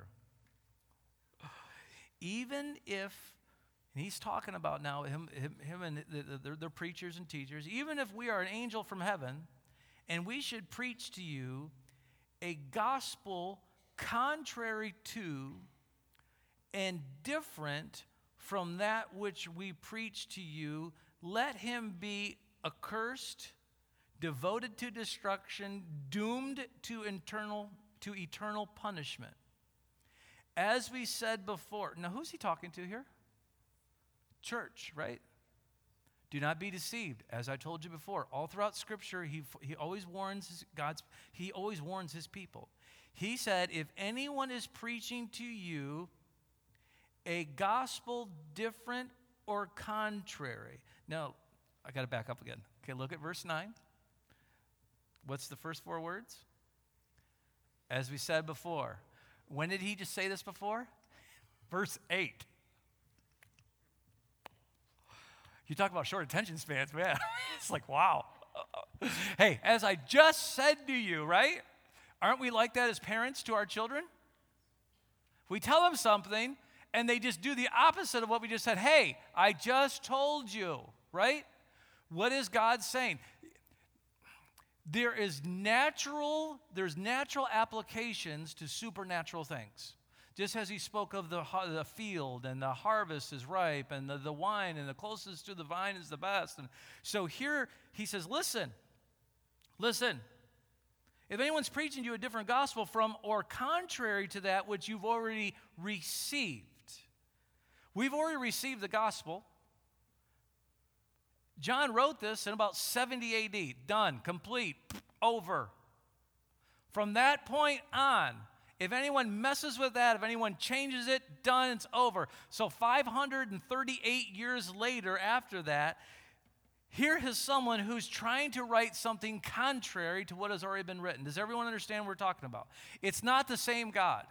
Even if, and he's talking about now him, him, him and the, the, the preachers and teachers, even if we are an angel from heaven and we should preach to you a gospel contrary to and different from that which we preach to you, let him be accursed, devoted to destruction, doomed to eternal, to eternal punishment. As we said before, now who's he talking to here? Church, right? Do not be deceived. As I told you before, all throughout Scripture, he, he always warns his, God's, he always warns his people. He said, if anyone is preaching to you a gospel different or contrary. Now, I got to back up again. Okay, look at verse nine. What's the first four words? As we said before. When did he just say this before? Verse eight. You talk about short attention spans, man. It's like, wow. Hey, as I just said to you, right? Aren't we like that as parents to our children? We tell them something, and they just do the opposite of what we just said. Hey, I just told you, right? What is God saying? There is natural, there's natural applications to supernatural things. Just as he spoke of the, the field and the harvest is ripe and the, the wine and the closest to the vine is the best. And so here he says, listen, listen. If anyone's preaching to you a different gospel from or contrary to that which you've already received. We've already received the gospel. John wrote this in about seventy A D. Done, complete, over. From that point on, if anyone messes with that, if anyone changes it, done, it's over. So five hundred thirty-eight years later after that, here is someone who's trying to write something contrary to what has already been written. Does everyone understand what we're talking about? It's not the same God.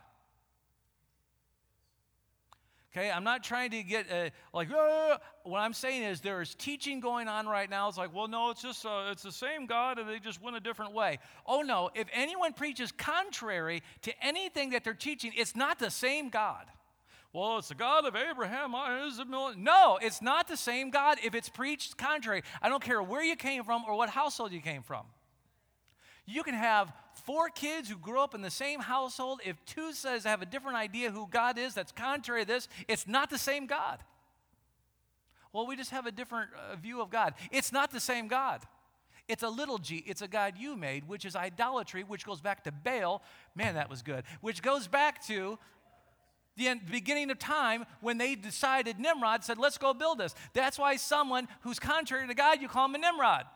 Okay, I'm not trying to get uh, like, uh, what I'm saying is there is teaching going on right now. It's like, well, no, it's just, uh, it's the same God and they just went a different way. Oh, no, if anyone preaches contrary to anything that they're teaching, it's not the same God. Well, it's the God of Abraham. No, it's not the same God if it's preached contrary. I don't care where you came from or what household you came from. You can have four kids who grew up in the same household. If two says they have a different idea who God is that's contrary to this, it's not the same God. Well, we just have a different uh, view of God. It's not the same God. It's a little g. It's a God you made, which is idolatry, which goes back to Baal. Man, that was good. Which goes back to the end, beginning of time when they decided, Nimrod said, let's go build this. That's why someone who's contrary to God, you call him a Nimrod.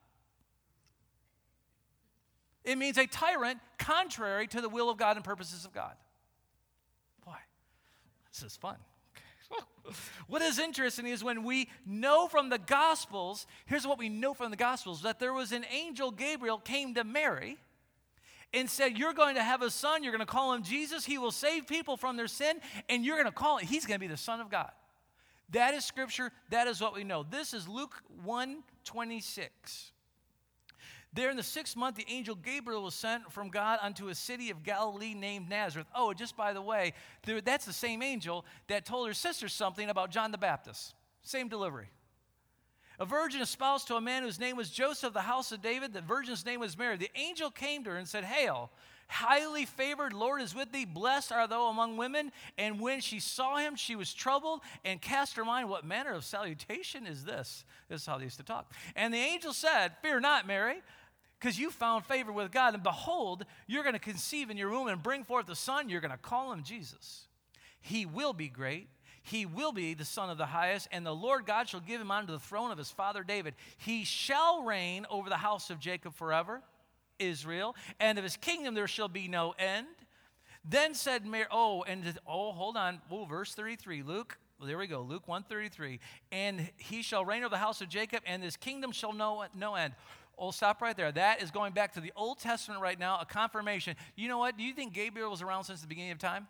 It means a tyrant contrary to the will of God and purposes of God. Boy, this is fun. What is interesting is when we know from the Gospels, here's what we know from the Gospels, that there was an angel, Gabriel, came to Mary and said, you're going to have a son, you're going to call him Jesus, he will save people from their sin, and you're going to call him, he's going to be the Son of God. That is Scripture, that is what we know. This is Luke one twenty-six. There in the sixth month, the angel Gabriel was sent from God unto a city of Galilee named Nazareth. Oh, just by the way, there, that's the same angel that told her sister something about John the Baptist. Same delivery. A virgin espoused to a man whose name was Joseph, the house of David. The virgin's name was Mary. The angel came to her and said, Hail, highly favored, Lord is with thee. Blessed art thou among women. And when she saw him, she was troubled and cast her mind, what manner of salutation is this? This is how they used to talk. And the angel said, Fear not, Mary, because you found favor with God, and behold, you're going to conceive in your womb and bring forth a son. You're going to call him Jesus. He will be great. He will be the Son of the Highest, and the Lord God shall give him unto the throne of his father David. He shall reign over the house of Jacob forever, Israel, and of his kingdom there shall be no end. Then said Mary, oh, and oh, hold on, oh, verse thirty-three, Luke. Well, there we go, Luke one thirty-three. And he shall reign over the house of Jacob, and his kingdom shall know no end. Oh, stop right there. That is going back to the Old Testament right now, a confirmation. You know what? Do you think Gabriel was around since the beginning of time?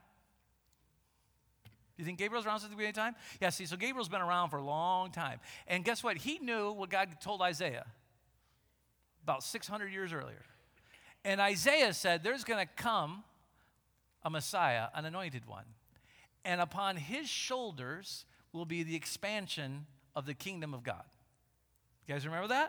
Do you think Gabriel's around since the beginning of time? Yeah, see, so Gabriel's been around for a long time. And guess what? He knew what God told Isaiah about six hundred years earlier. And Isaiah said, there's going to come a Messiah, an anointed one. And upon his shoulders will be the expansion of the kingdom of God. You guys remember that?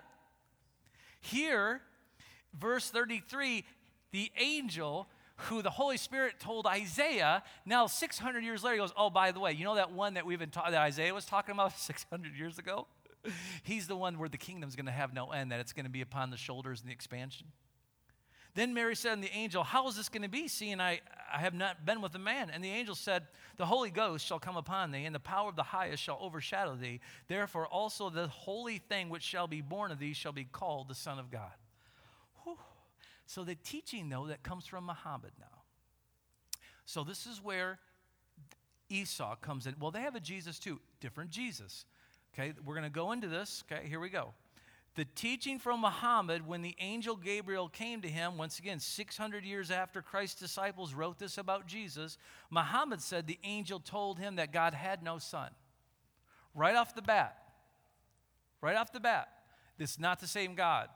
Here, verse thirty-three, the angel who the Holy Spirit told Isaiah, now six hundred years later, he goes, oh, by the way, you know that one that we've been ta- that Isaiah was talking about six hundred years ago? He's the one where the kingdom's going to have no end, that it's going to be upon the shoulders and the expansion. Then Mary said unto the angel, how is this going to be, seeing I, I have not been with a man? And the angel said, the Holy Ghost shall come upon thee, and the power of the highest shall overshadow thee. Therefore also the holy thing which shall be born of thee shall be called the Son of God. Whew. So the teaching, though, that comes from Muhammad now. So this is where Esau comes in. Well, they have a Jesus too, different Jesus. Okay, we're going to go into this. Okay, here we go. The teaching from Muhammad, when the angel Gabriel came to him, once again, six hundred years after Christ's disciples wrote this about Jesus, Muhammad said the angel told him that God had no son. Right off the bat. Right off the bat. This is not the same God.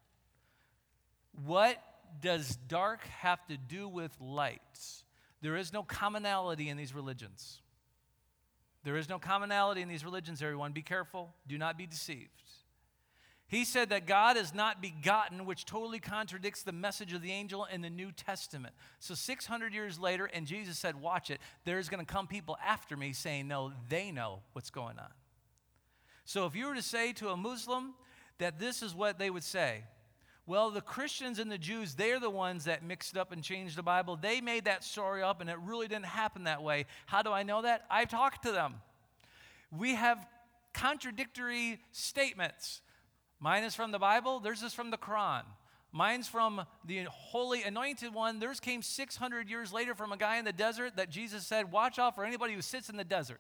What does dark have to do with light? There is no commonality in these religions. There is no commonality in these religions, everyone. Be careful. Do not be deceived. He said that God is not begotten, which totally contradicts the message of the angel in the New Testament. So six hundred years later, and Jesus said, watch it, there's going to come people after me saying, no, they know what's going on. So if you were to say to a Muslim that this is what they would say, well, the Christians and the Jews, they're the ones that mixed up and changed the Bible. They made that story up, and it really didn't happen that way. How do I know that? I've talked to them. We have contradictory statements. Mine is from the Bible, theirs is from the Quran. Mine's from the Holy Anointed One. Theirs came six hundred years later from a guy in the desert that Jesus said, watch out for anybody who sits in the desert.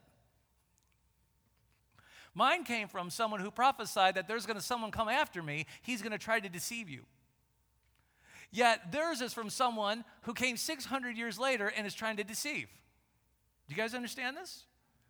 Mine came from someone who prophesied that there's going to someone come after me. He's going to try to deceive you. Yet theirs is from someone who came six hundred years later and is trying to deceive. Do you guys understand this?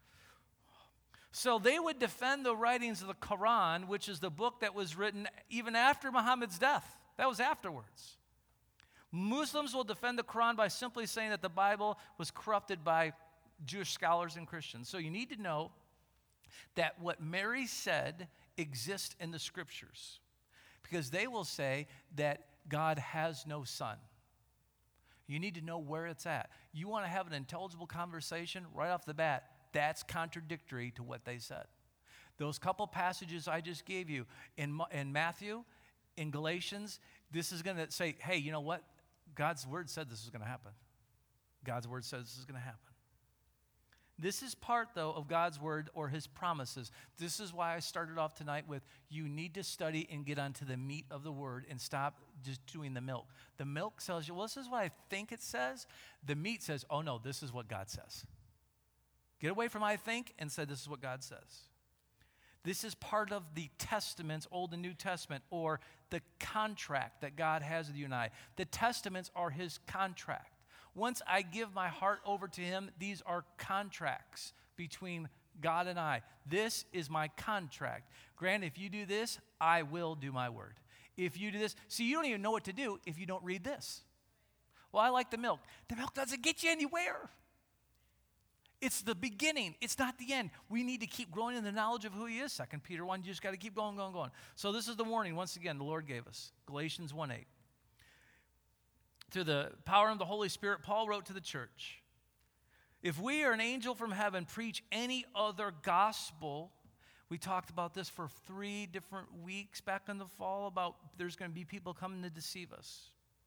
So they would defend the writings of the Quran, which is the book that was written even after Muhammad's death. That was afterwards. Muslims will defend the Quran by simply saying that the Bible was corrupted by Jewish scholars and Christians. So you need to know that what Mary said exists in the Scriptures, because they will say that God has no son. You need to know where it's at. You want to have an intelligible conversation right off the bat, that's contradictory to what they said. Those couple passages I just gave you in, in Matthew, in Galatians, this is going to say, hey, you know what? God's word said this is going to happen. God's word says this is going to happen. This is part, though, of God's word or his promises. This is why I started off tonight with you need to study and get onto the meat of the word and stop just doing the milk. The milk tells you, well, this is what I think it says. The meat says, oh, no, this is what God says. Get away from I think and say this is what God says. This is part of the Testaments, Old and New Testament, or the contract that God has with you and I. The Testaments are his contract. Once I give my heart over to him, these are contracts between God and I. This is my contract. Grant, if you do this, I will do my word. If you do this, see, you don't even know what to do if you don't read this. Well, I like the milk. The milk doesn't get you anywhere. It's the beginning. It's not the end. We need to keep growing in the knowledge of who he is. Second Peter one, you just got to keep going, going, going. So this is the warning, once again, the Lord gave us. Galatians one eight. Through the power of the Holy Spirit, Paul wrote to the church, if we or an angel from heaven preach any other gospel, we talked about this for three different weeks back in the fall about there's going to be people coming to deceive us.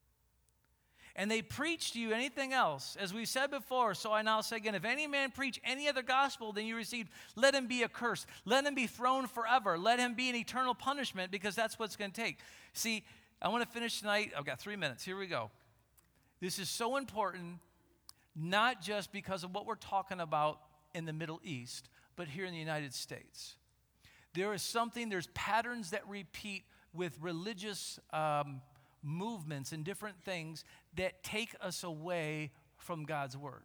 And they preach to you anything else, as we said before, so I now say again, if any man preach any other gospel than you received, let him be accursed. Let him be thrown forever. Let him be an eternal punishment, because that's what it's going to take. See, I want to finish tonight. I've got three minutes. Here we go. This is so important, not just because of what we're talking about in the Middle East, but here in the United States. There is something, there's patterns that repeat with religious um, movements and different things that take us away from God's word.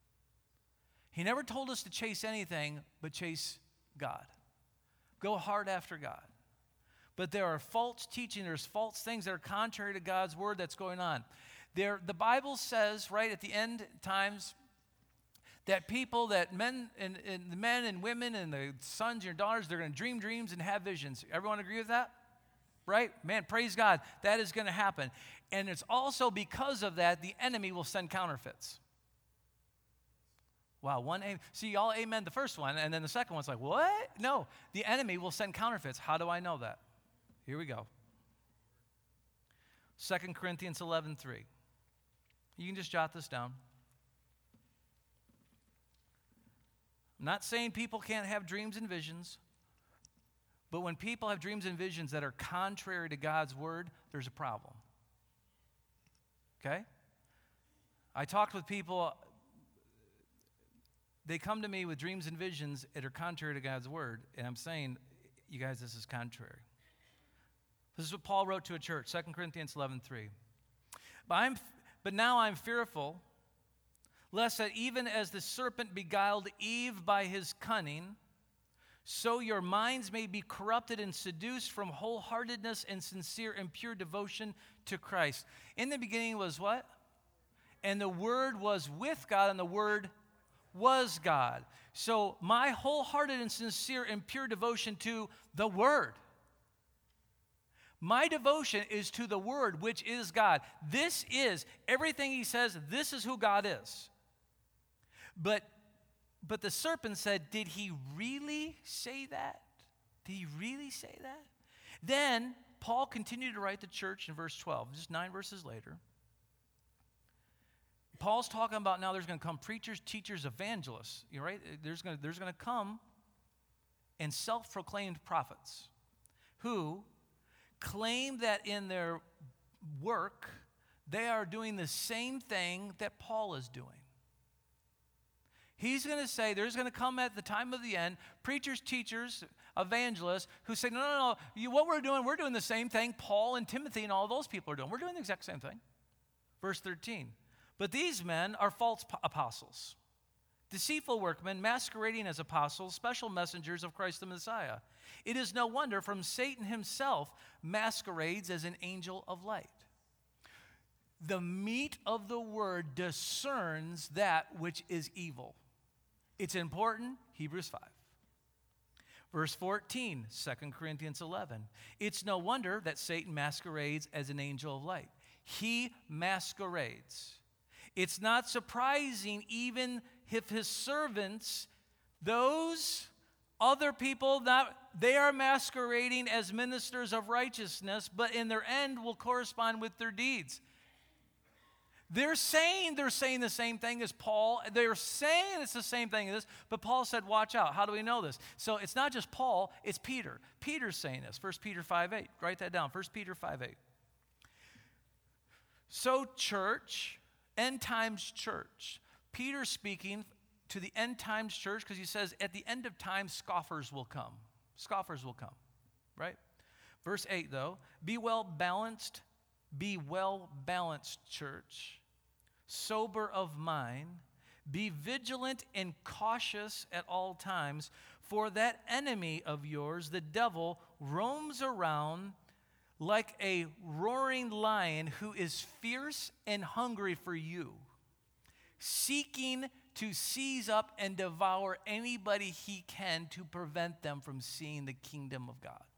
He never told us to chase anything but chase God. Go hard after God. But there are false teaching, there's false things that are contrary to God's word that's going on. There, the Bible says, right at the end times, that people, that men and, and the men and women and the sons and your daughters, they're going to dream dreams and have visions. Everyone agree with that? Right? Man, praise God. That is going to happen. And it's also because of that, the enemy will send counterfeits. Wow, one amen. See, y'all amen the first one, and then the second one's like, what? No, the enemy will send counterfeits. How do I know that? Here we go. Second Corinthians eleven three. You can just jot this down. I'm not saying people can't have dreams and visions, but when people have dreams and visions that are contrary to God's word, there's a problem. Okay? I talked with people, they come to me with dreams and visions that are contrary to God's word, and I'm saying, you guys, this is contrary. This is what Paul wrote to a church, Second Corinthians eleven three. But, I'm, but now I'm fearful, lest that even as the serpent beguiled Eve by his cunning, so your minds may be corrupted and seduced from wholeheartedness and sincere and pure devotion to Christ. In the beginning was what? And the Word was with God, and the Word was God. So my wholehearted and sincere and pure devotion to the Word. My devotion is to the Word, which is God. This is, everything he says, this is who God is. But, but the serpent said, did he really say that? Did he really say that? Then Paul continued to write the church in verse twelve, just nine verses later. Paul's talking about now there's going to come preachers, teachers, evangelists. You right? There's going to, there's going to come and self-proclaimed prophets who claim that in their work they are doing the same thing that Paul is doing. He's going to say there's going to come at the time of the end preachers, teachers, evangelists who say, no, no, no, you, what we're doing, we're doing the same thing Paul and Timothy and all those people are doing. We're doing the exact same thing. Verse thirteen. But these men are false apostles, deceitful workmen, masquerading as apostles, special messengers of Christ the Messiah. It is no wonder, from Satan himself masquerades as an angel of light. The meat of the word discerns that which is evil. It's important, Hebrews five. Verse fourteen, Second Corinthians eleven. It's no wonder that Satan masquerades as an angel of light. He masquerades. It's not surprising even if his servants, those Other people, not, they are masquerading as ministers of righteousness, but in their end will correspond with their deeds. They're saying they're saying the same thing as Paul. They're saying it's the same thing as this, but Paul said, watch out. How do we know this? So it's not just Paul, it's Peter. Peter's saying this, First Peter five eight. Write that down, First Peter five eight. So church, end times church. Peter's speaking to the end times church because he says at the end of time, scoffers will come. Scoffers will come, right? Verse eight, though, be well balanced, be well balanced, church, sober of mind, be vigilant and cautious at all times, for that enemy of yours, the devil, roams around like a roaring lion who is fierce and hungry for you, seeking to seize up and devour anybody he can to prevent them from seeing the kingdom of God.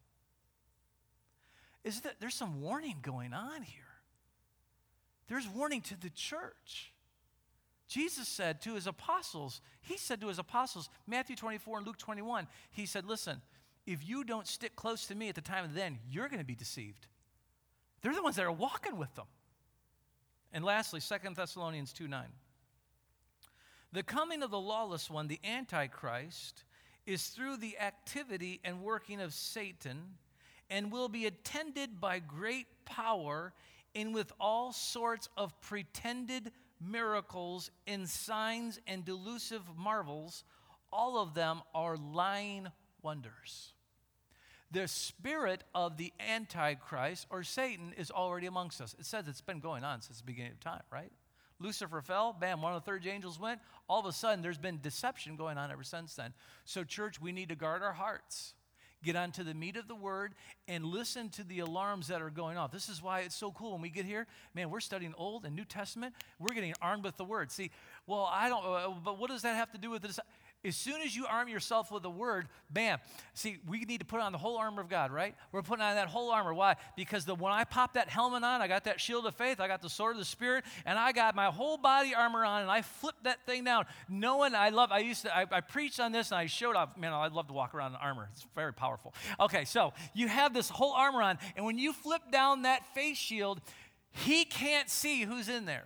Is that there's some warning going on here? There's warning to the church. Jesus said to his apostles, he said to his apostles, Matthew twenty-four and Luke twenty-one, he said, listen, if you don't stick close to me at the time of the end, you're going to be deceived. They're the ones that are walking with them. And lastly, Second Thessalonians two nine. The coming of the lawless one, the Antichrist, is through the activity and working of Satan, and will be attended by great power and with all sorts of pretended miracles and signs and delusive marvels. All of them are lying wonders. The spirit of the Antichrist, or Satan, is already amongst us. It says it's been going on since the beginning of time, right? Lucifer fell, bam, one of the third angels went. All of a sudden, there's been deception going on ever since then. So, church, we need to guard our hearts. Get onto the meat of the word and listen to the alarms that are going off. This is why it's so cool when we get here. Man, we're studying Old and New Testament. We're getting armed with the word. See, well, I don't, uh, but what does that have to do with this? As soon as you arm yourself with the word, bam. See, we need to put on the whole armor of God, right? We're putting on that whole armor. Why? Because the, when I pop that helmet on, I got that shield of faith, I got the sword of the Spirit, and I got my whole body armor on, and I flipped that thing down. Knowing I love, I used to, I, I preached on this, and I showed off. Man, I'd love to walk around in armor. It's very powerful. Okay, so you have this whole armor on, and when you flip down that face shield, he can't see who's in there.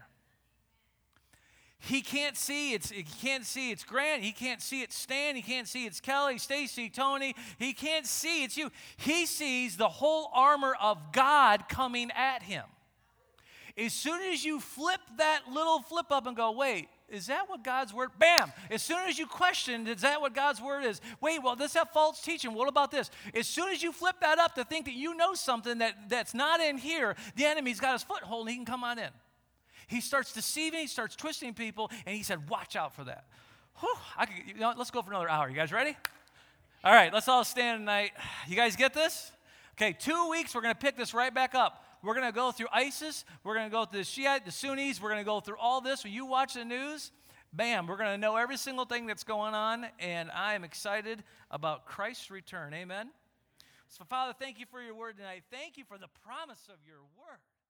He can't see it's he can't see it's Grant. He can't see it's Stan. He can't see it's Kelly, Stacy, Tony. He can't see it's you. He sees the whole armor of God coming at him. As soon as you flip that little flip up and go, wait, is that what God's word? Bam! As soon as you question, is that what God's word is? Wait, well, this have false teaching. What about this? As soon as you flip that up to think that you know something that, that's not in here, the enemy's got his foothold and he can come on in. He starts deceiving, he starts twisting people, and he said, watch out for that. Whew, I could, you know, let's go for another hour. You guys ready? All right, let's all stand tonight. You guys get this? Okay, two weeks, we're going to pick this right back up. We're going to go through ISIS. We're going to go through the Shiite, the Sunnis. We're going to go through all this. When you watch the news, bam, we're going to know every single thing that's going on, and I am excited about Christ's return. Amen? So, Father, thank you for your word tonight. Thank you for the promise of your word.